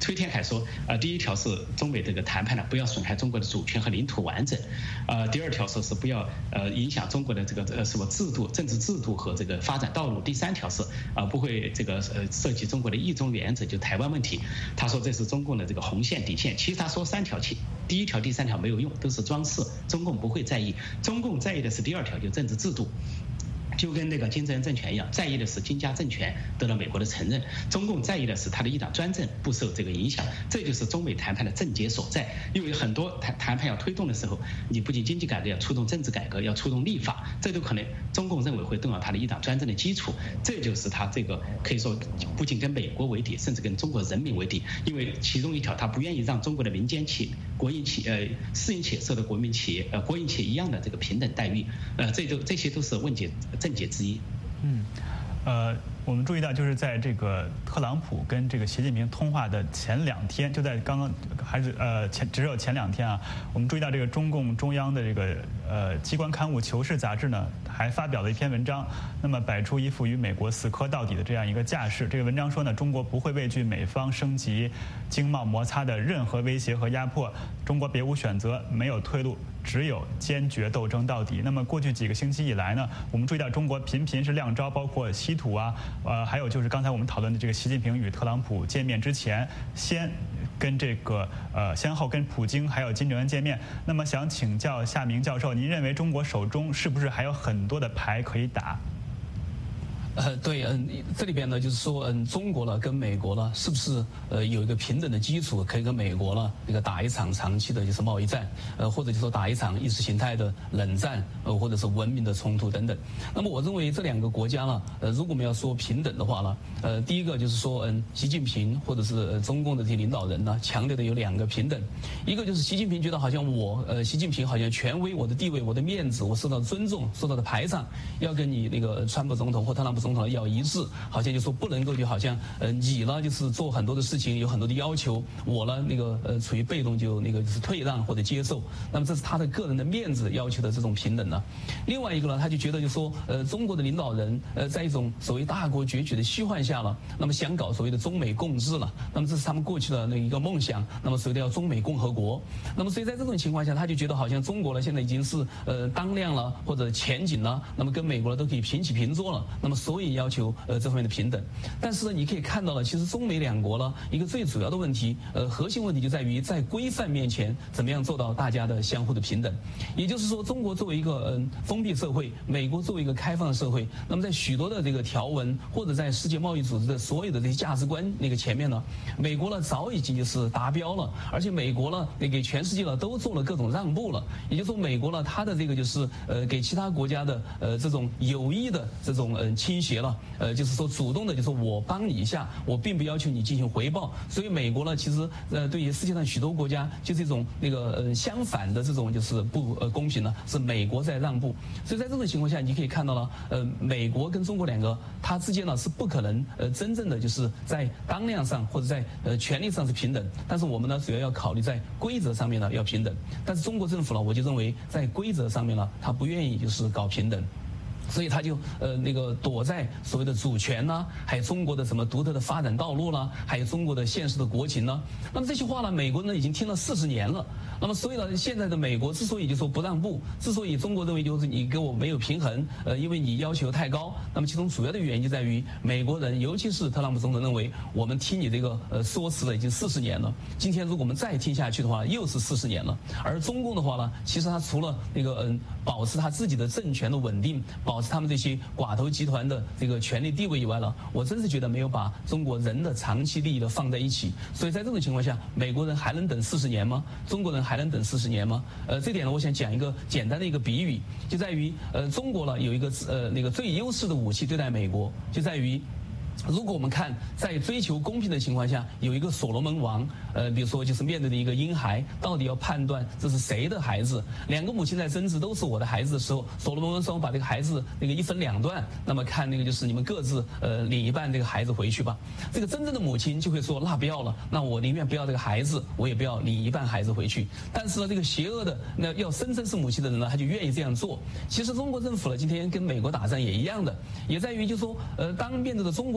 崔天凯说，呃，第一条是中美这个谈判呢，不要损害中国的主权和领土完整，呃，第二条说是不要呃影响中国的这个呃什么制度、政治制度和这个发展道路，第三条是啊、呃、不会这个呃涉及中国的一中原则，就台湾问题，他说这是中共的这个红线底线。其实他说三条，其第一条、第三条没有用，都是装饰，中共不会在意，中共在意的是第二条，就政治制度。就跟那个金正恩政权一样，在意的是金家政权得到美国的承认，中共在意的是他的一党专政不受这个影响，这就是中美谈判的症结所在。因为很多谈谈判要推动的时候，你不仅经济改革要触动政治改革，要触动立法，这都可能中共认为会动摇他的一党专政的基础，这就是他这个可以说不仅跟美国为敌，甚至跟中国人民为敌。因为其中一条，他不愿意让中国的民间企业、国营企呃私营企业受到国民企业呃国营企业一样的这个平等待遇，呃，这都这些都是问题。症结之一。 嗯，呃，我们注意到，就是在这个特朗普跟这个习近平通话的前两天，就在刚刚还是呃前只有前两天啊，我们注意到这个中共中央的这个呃机关刊物《求是》杂志呢，还发表了一篇文章，那么摆出一副与美国死磕到底的这样一个架势。这个文章说呢，中国不会畏惧美方升级经贸摩擦的任何威胁和压迫，中国别无选择，没有退路。只有坚决斗争到底。那么过去几个星期以来呢，我们注意到中国频频是亮招，包括稀土啊，呃，还有就是刚才我们讨论的这个习近平与特朗普见面之前，先跟这个呃先后跟普京还有金正恩见面。那么想请教夏明教授，您认为中国手中是不是还有很多的牌可以打？ 呃，对，嗯，这里边呢，就是说，嗯，中国呢跟美国呢，是不是呃有一个平等的基础，可以跟美国呢那个打一场长期的就是贸易战，呃，或者就说打一场意识形态的冷战，呃，或者是文明的冲突等等。那么我认为这两个国家呢，呃，如果我们要说平等的话呢，呃，第一个就是说，嗯，习近平或者是、呃、中共的这些领导人呢，强调的有两个平等，一个就是习近平觉得好像我，呃，习近平好像权威、我的地位、我的面子，我受到尊重、受到的排场，要跟你那个川普总统或特朗普总统要一致，好像就说不能够就好像呃你呢就是做很多的事情有很多的要求，我呢那个呃处于被动就那个就是退让或者接受，那么这是他的个人的面子要求的这种平等呢。另外一个呢，他就觉得就说呃中国的领导人呃在一种所谓大国崛起的虚幻下了，那么想搞所谓的中美共治了，那么这是他们过去的那一个梦想，那么所谓的要中美共和国，那么所以在这种情况下，他就觉得好像中国呢现在已经是呃当量了或者前景了，那么跟美国呢都可以平起平坐了，那么所以要求呃这方面的平等。但是呢，你可以看到了，其实中美两国呢一个最主要的问题，呃核心问题就在于在规范面前怎么样做到大家的相互的平等。也就是说，中国作为一个嗯封闭社会，美国作为一个开放的社会，那么在许多的这个条文或者在世界贸易组织的所有的这些价值观那个前面呢，美国呢早已经就是达标了，而且美国呢给全世界呢都做了各种让步了。也就是说，美国呢它的这个就是呃给其他国家的呃这种有意的这种嗯倾斜了。呃，就是说主动的，就是我帮你一下，我并不要求你进行回报。所以美国呢，其实呃，对于世界上许多国家，就这种那个呃相反的这种就是不呃公平呢，是美国在让步。所以在这种情况下，你可以看到了，呃，美国跟中国两个它之间呢是不可能呃真正的就是在当量上或者在呃权力上是平等，但是我们呢主要要考虑在规则上面呢要平等。但是中国政府呢，我就认为在规则上面呢，他不愿意就是搞平等。所以他就呃那个躲在所谓的主权呢，还有中国的什么独特的发展道路啦，还有中国的现实的国情呢。那么这些话呢，美国呢已经听了四十年了。那么所以呢，现在的美国之所以就说不让步，之所以中国认为就是你跟我没有平衡，呃，因为你要求太高。那么其中主要的原因就在于美国人，尤其是特朗普总统认为，我们听你这个呃说辞了已经四十年了，今天如果我们再听下去的话，又是四十年了。而中共的话呢，其实他除了那个嗯保持他自己的政权的稳定，保持他们这些寡头集团的这个权力地位以外了，我真是觉得没有把中国人的长期利益的放在一起。所以在这种情况下，美国人还能等四十年吗？中国人还能等四十年吗？呃，这点呢，我想讲一个简单的一个比喻，就在于呃，中国呢有一个呃那个最优势的武器对待美国，就在于。如果我们看在追求公平的情况下，有一个所罗门王，呃，比如说就是面对的一个婴孩，到底要判断这是谁的孩子？两个母亲在争执都是我的孩子的时候，所罗门王说把这个孩子那个一分两段，那么看那个就是你们各自呃领一半这个孩子回去吧。这个真正的母亲就会说那不要了，那我宁愿不要这个孩子，我也不要领一半孩子回去。但是呢，这个邪恶的那要声称是母亲的人呢，他就愿意这样做。其实中国政府呢，今天跟美国打仗也一样的，也在于就是说呃，当面对的中国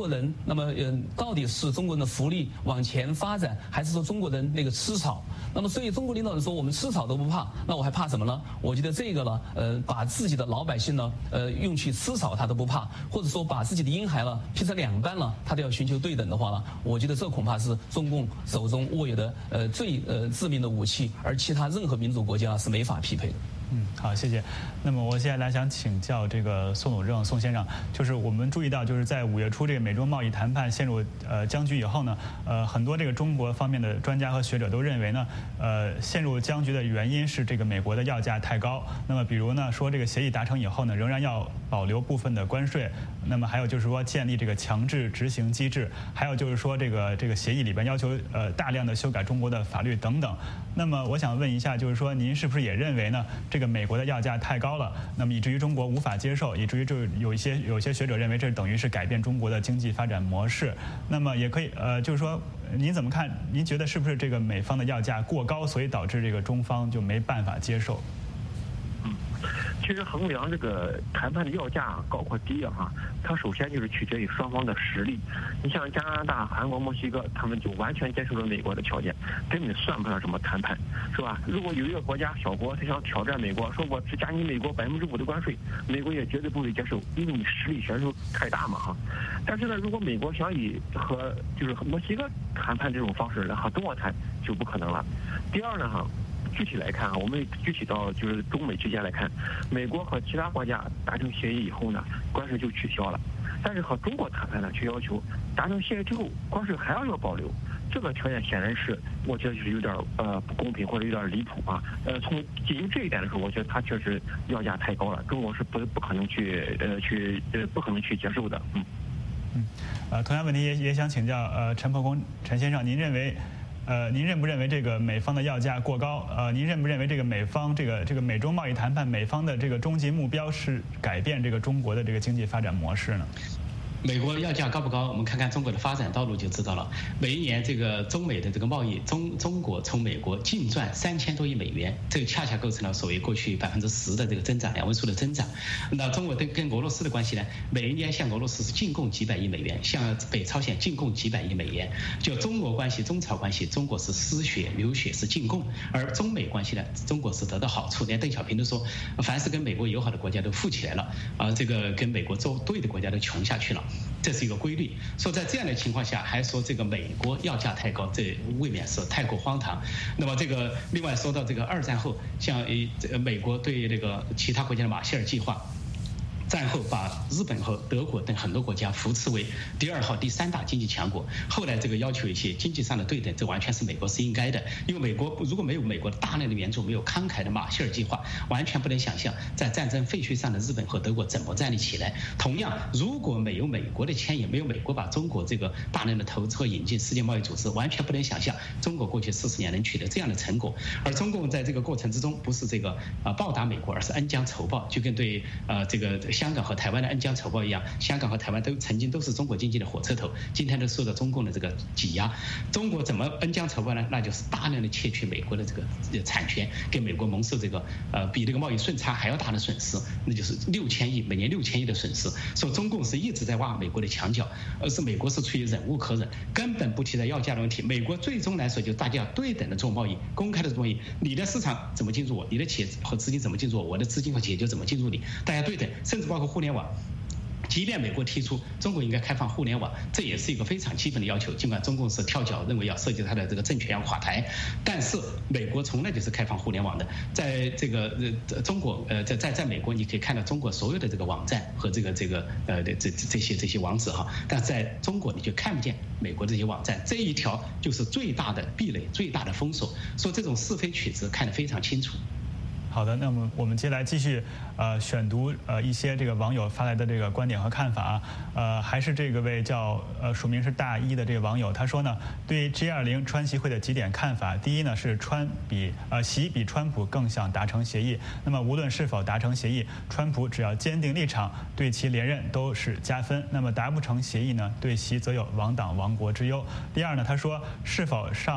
国人，那么嗯，到底是中国人的福利往前发展，还是说中国人那个吃草？那么所以中国领导人说我们吃草都不怕，那我还怕什么呢？我觉得这个呢，呃，把自己的老百姓呢，呃，用去吃草他都不怕，或者说把自己的婴孩呢劈成两半了，他都要寻求对等的话呢，我觉得这恐怕是中共手中握有的呃最呃致命的武器，而其他任何民主国家是没法匹配的。 嗯，好，谢谢。那么我接下来想请教这个宋鲁正宋先生，就是我们注意到，就是在五月初这个美中贸易谈判陷入呃僵局以后呢，呃，很多这个中国方面的专家和学者都认为呢，呃，陷入僵局的原因是这个美国的药价太高。那么比如呢，说这个协议达成以后呢，仍然要保留部分的关税。那么还有就是说建立这个强制执行机制，还有就是说这个这个协议里边要求呃大量的修改中国的法律等等。那么我想问一下，就是说您是不是也认为呢？这个美国的药价太高了，那么以至于中国无法接受，以至于就有一些有一些学者认为这等于是改变中国的经济发展模式。那么也可以呃，就是说您怎么看？您觉得是不是这个美方的药价过高，所以导致这个中方就没办法接受？ 嗯，其实衡量这个谈判的药价高或低啊，哈，它首先就是取决于双方的实力。你像加拿大、韩国、墨西哥，他们就完全接受了美国的条件，根本算不上什么谈判，是吧？如果有一个国家小国，他想挑战美国，说我只加你美国百分之五的关税，美国也绝对不会接受，因为你实力悬殊太大嘛，哈。但是呢，如果美国想以和就是和墨西哥谈判这种方式和中国谈，就不可能了。第二呢，哈。具体来看啊，我们具体到就是中美之间来看，美国和其他国家达成协议以后呢，关税就取消了，但是和中国谈判呢，却要求达成协议之后，关税还要要保留。这个条件显然是，我觉得就是有点呃不公平或者有点离谱啊。呃，从基于这一点来说，我觉得它确实要价太高了，中国是不不可能去呃去呃不可能去接受的。嗯嗯，呃，同样问题也也想请教呃陈伯公陈先生，您认为？呃，您认不认为这个美方的药价过高？呃，您认不认为这个美方这个这个美中贸易谈判，美方的这个终极目标是改变这个中国的这个经济发展模式呢？ 美国药价高不高？我们看看中国的发展道路就知道了。每一年这个中美的这个贸易，中中国从美国净赚三千多亿美元，这个恰恰构成了所谓过去百分之十的这个增长，两位数的增长。那中国跟跟俄罗斯的关系呢？每一年向俄罗斯是进贡几百亿美元，向北朝鲜进贡几百亿美元。就中俄关系、中朝关系，中国是失血流血是进贡，而中美关系呢，中国是得到好处。连邓小平都说，凡是跟美国友好的国家都富起来了，而这个跟美国作对的国家都穷下去了。这是一个规律。说在这样的情况下，还说这个美国药价太高，这未免是太过荒唐。那么这个另外说到这个二战后，像呃美国对这个其他国家的马歇尔计划。战后把日本和德国等很多国家扶持为第二号、第三大经济强国。后来这个要求一些经济上的对等，这完全是美国是应该的。因为美国如果没有美国大量的援助，没有慷慨的马歇尔计划，完全不能想象在战争废墟上的日本和德国怎么站立起来。同样，如果没有美国的牵引，没有美国把中国这个大量的投资和引进世界贸易组织，完全不能想象中国过去四十年能取得这样的成果。而中共在这个过程之中，不是这个呃报答美国，而是恩将仇报，就跟对呃这个。香港和台湾的恩将仇报一样，香港和台湾都曾经都是中国经济的火车头，今天都受到中共的这个挤压。中国怎么恩将仇报呢？那就是大量的窃取美国的这个产权，给美国蒙受这个呃比这个贸易顺差还要大的损失，那就是六千亿每年六千亿的损失。说中共是一直在挖美国的墙角，而是美国是处于忍无可忍，根本不提在要价的问题。美国最终来说就大家对等的做贸易，公开的做贸易，你的市场怎么进入我，你的企业和资金怎么进入我，我的资金和企业就怎么进入你，大家对等，甚至包括互联网。即便美国提出中国应该开放互联网，这也是一个非常基本的要求。尽管中共是跳脚，认为要涉及它的这个政权要垮台，但是美国从来就是开放互联网的。在这个呃中国呃在在在美国，你可以看到中国所有的这个网站和这个这个呃这这这些这些网址哈，但在中国你就看不见美国这些网站，这一条就是最大的壁垒，最大的封锁。说这种是非曲直看得非常清楚。 好的，那么我们接下来继续呃选读呃一些这个网友发来的这个观点和看法啊，呃还是这个位叫呃署名是大一的这个网友，他说呢，对 G 二零川习会的几点看法，第一呢是川比呃习比川普更想达成协议，那么无论是否达成协议，川普只要坚定立场，对其连任都是加分，那么达不成协议呢，对习则有亡党亡国之忧。第二呢，他说是否上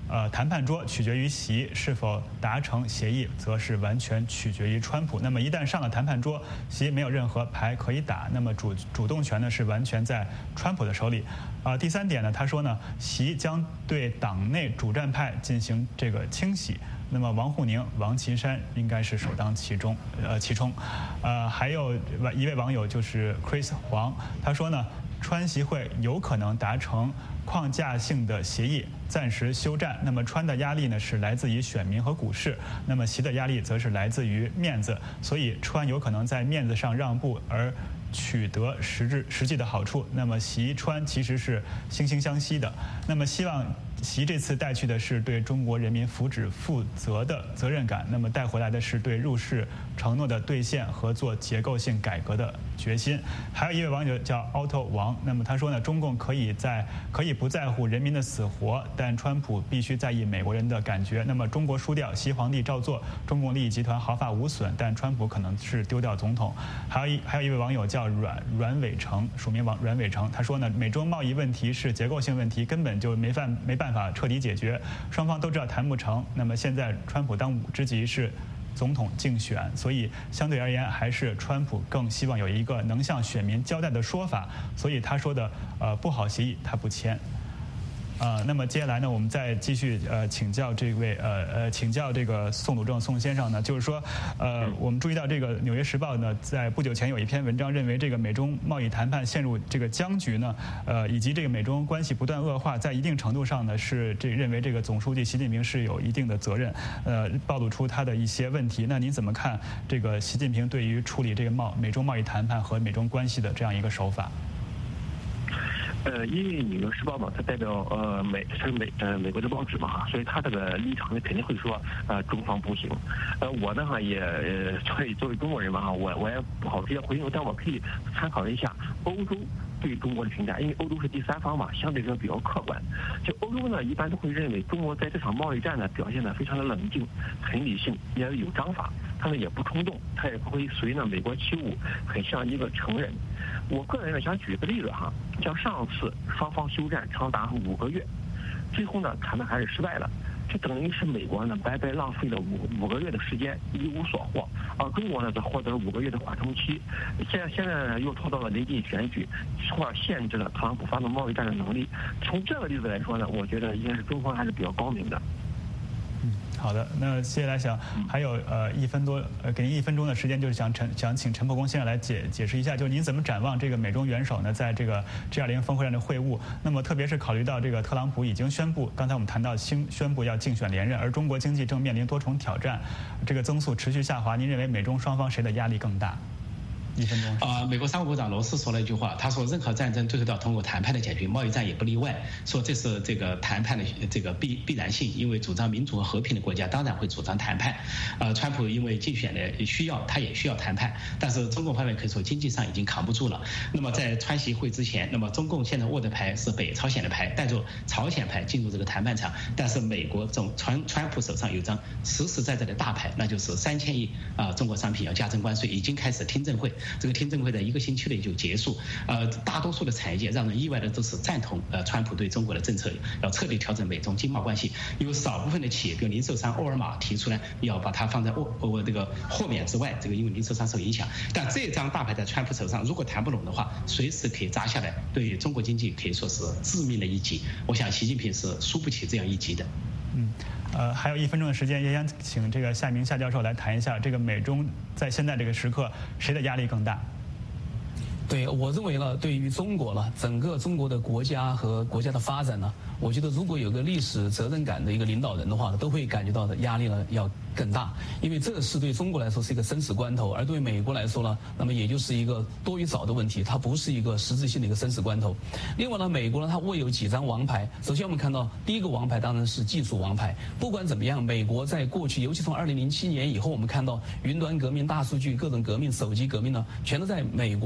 呃，谈判桌取决于习，是否达成协议，则是完全取决于川普。那么一旦上了谈判桌，习没有任何牌可以打，那么主主动权呢是完全在川普的手里。啊、呃，第三点呢，他说呢，习将对党内主战派进行这个清洗。那么王沪宁、王岐山应该是首当其冲，呃，其冲。呃，还有一位网友就是 Chris 黄，他说呢，川习会有可能达成框架性的协议，暂时休战。那么川的压力呢是来自于选民和股市，那么习的压力则是来自于面子，所以川有可能在面子上让步而取得实质实际的好处。那么习川其实是惺惺相惜的。那么希望习这次带去的是对中国人民福祉负责的责任感，那么带回来的是对入世承诺的兑现和做结构性改革的决心。还有一位网友叫 Auto 王，那么他说呢，中共可以在可以不在乎人民的死活，但川普必须在意美国人的感觉。那么中国输掉，习皇帝照做，中共利益集团毫发无损，但川普可能是丢掉总统。还有一还有一位网友叫阮阮伟成，署名王阮伟成，他说呢，美中贸易问题是结构性问题，根本就没办没办法彻底解决，双方都知道谈不成。那么现在川普当务之急是总统竞选，所以相对而言还是川普更希望有一个能向选民交代的说法，所以他说的呃不好协议他不签。呃，那么接下来呢，我们再继续呃请教这位呃呃请教这个宋鲁正宋先生呢，就是说，呃，我们注意到这个《纽约时报》呢，在不久前有一篇文章认为，这个美中贸易谈判陷入这个僵局呢，呃，以及这个美中关系不断恶化，在一定程度上呢，是这认为这个总书记习近平是有一定的责任，呃，暴露出他的一些问题。那您怎么看这个习近平对于处理这个贸美中贸易谈判和美中关系的这样一个手法？ 呃，因为《纽约时报》嘛，它代表呃美是美呃美国的报纸嘛哈，所以它这个立场呢肯定会说呃中方不行。呃，我呢哈也呃作为作为中国人嘛哈，我我也不好直接回应，但我可以参考一下欧洲对中国的评价，因为欧洲是第三方嘛，相对来说比较客观。就欧洲呢，一般都会认为中国在这场贸易战呢表现得非常的冷静、很理性，也有章法，他们也不冲动，他也不会随呢美国起舞，很像一个成人。我个人呢想举个例子哈，像上次双方休战长达五个月，最后呢谈判还是失败了，这等于是美国呢白白浪费了五五个月的时间，一无所获，而中国呢则获得了五个月的缓冲期。现在现在呢又拖到了临近选举，从而限制了特朗普发动贸易战的能力。从这个例子来说呢，我觉得应该是中方还是比较高明的。 好的，那接下来想还有呃一分多呃给您一分钟的时间，就是想陈想请陈伯公先生来解解释一下，就是您怎么展望这个美中元首呢在这个 G 二十 峰会上的会晤？那么特别是考虑到这个特朗普已经宣布，刚才我们谈到宣宣布要竞选连任，而中国经济正面临多重挑战，这个增速持续下滑，您认为美中双方谁的压力更大？一分钟啊、呃，美国商务部长罗斯说了一句话，他说任何战争最后都要通过谈判的解决，贸易战也不例外。说这是这个谈判的这个必必然性，因为主张民主和和平的国家当然会主张谈判。呃，川普因为竞选的需要，他也需要谈判，但是中共方面可以说经济上已经扛不住了。那么在川习会之前，那么中共现在握的牌是北朝鲜的牌，带着朝鲜牌进入这个谈判场，但是美国总川川普手上有张实实在在的大牌，那就是三千亿啊、呃、中国商品要加征关税，已经开始听证会。这个听证会在一个星期内就结束，呃，大多数的产业界让人意外的都是赞同呃川普对中国的政策，要彻底调整美中经贸关系。有少部分的企业，比如零售商沃尔玛提出来要把它放在沃呃这个豁免之外，这个因为零售商受影响。但这张大牌在川普手上，如果谈不拢的话，随时可以砸下来，对于中国经济可以说是致命的一击。我想习近平是输不起这样一击的。 嗯，呃，还有一分钟的时间，也想请这个夏明夏教授来谈一下这个美中在现在这个时刻谁的压力更大？ 对，我认为呢，对于中国呢，整个中国的国家和国家的发展呢，我觉得如果有个历史责任感的一个领导人的话呢，都会感觉到的压力呢要更大，因为这个是对中国来说是一个生死关头，而对美国来说呢，那么也就是一个多与少的问题，它不是一个实质性的一个生死关头。另外呢，美国呢它握有几张王牌，首先我们看到第一个王牌当然是技术王牌，不管怎么样，美国在过去，尤其从二零零七年以后，我们看到云端革命、大数据、各种革命、手机革命呢，全都在美国那个产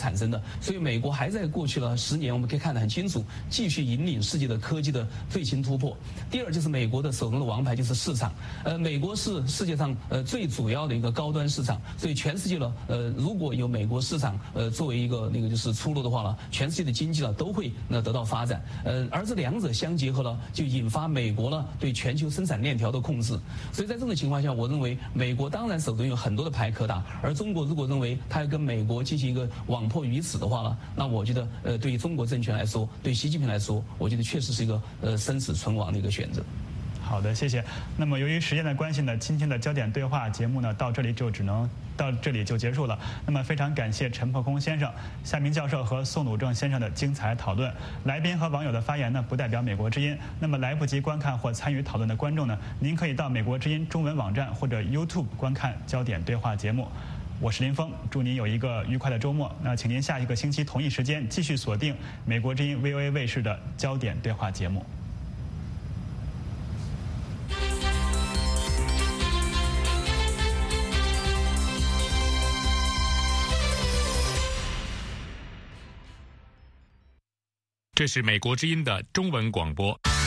产生的。所以美国还在过去了十年，我们可以看得很清楚，继续引领世界的科技的最新突破。第二就是美国的手中的王牌就是市场，呃，美国是世界上呃最主要的一个高端市场，所以全世界呢，呃，如果有美国市场呃作为一个那个就是出路的话呢，全世界的经济呢都会呢得到发展，呃，而这两者相结合呢，就引发美国呢对全球生产链条的控制。所以在这种情况下，我认为美国当然手中有很多的牌可打，而中国如果认为他要跟美国进行一个网破于此的话呢，那我觉得呃对于中国政权来说，对习近平来说，我觉得确实是一个呃生死存亡的一个选择。 好的，谢谢。那么由于时间的关系呢，今天的焦点对话节目呢到这里就只能到这里就结束了。那么非常感谢陈破空先生、夏明教授和宋鲁正先生的精彩讨论。来宾和网友的发言呢不代表美国之音。那么来不及观看或参与讨论的观众呢，您可以到美国之音中文网站或者 YouTube 观看焦点对话节目。我是林峰，祝您有一个愉快的周末。那请您下一个星期同一时间继续锁定美国之音 V O A 卫视的焦点对话节目。 这是美国之音的中文广播。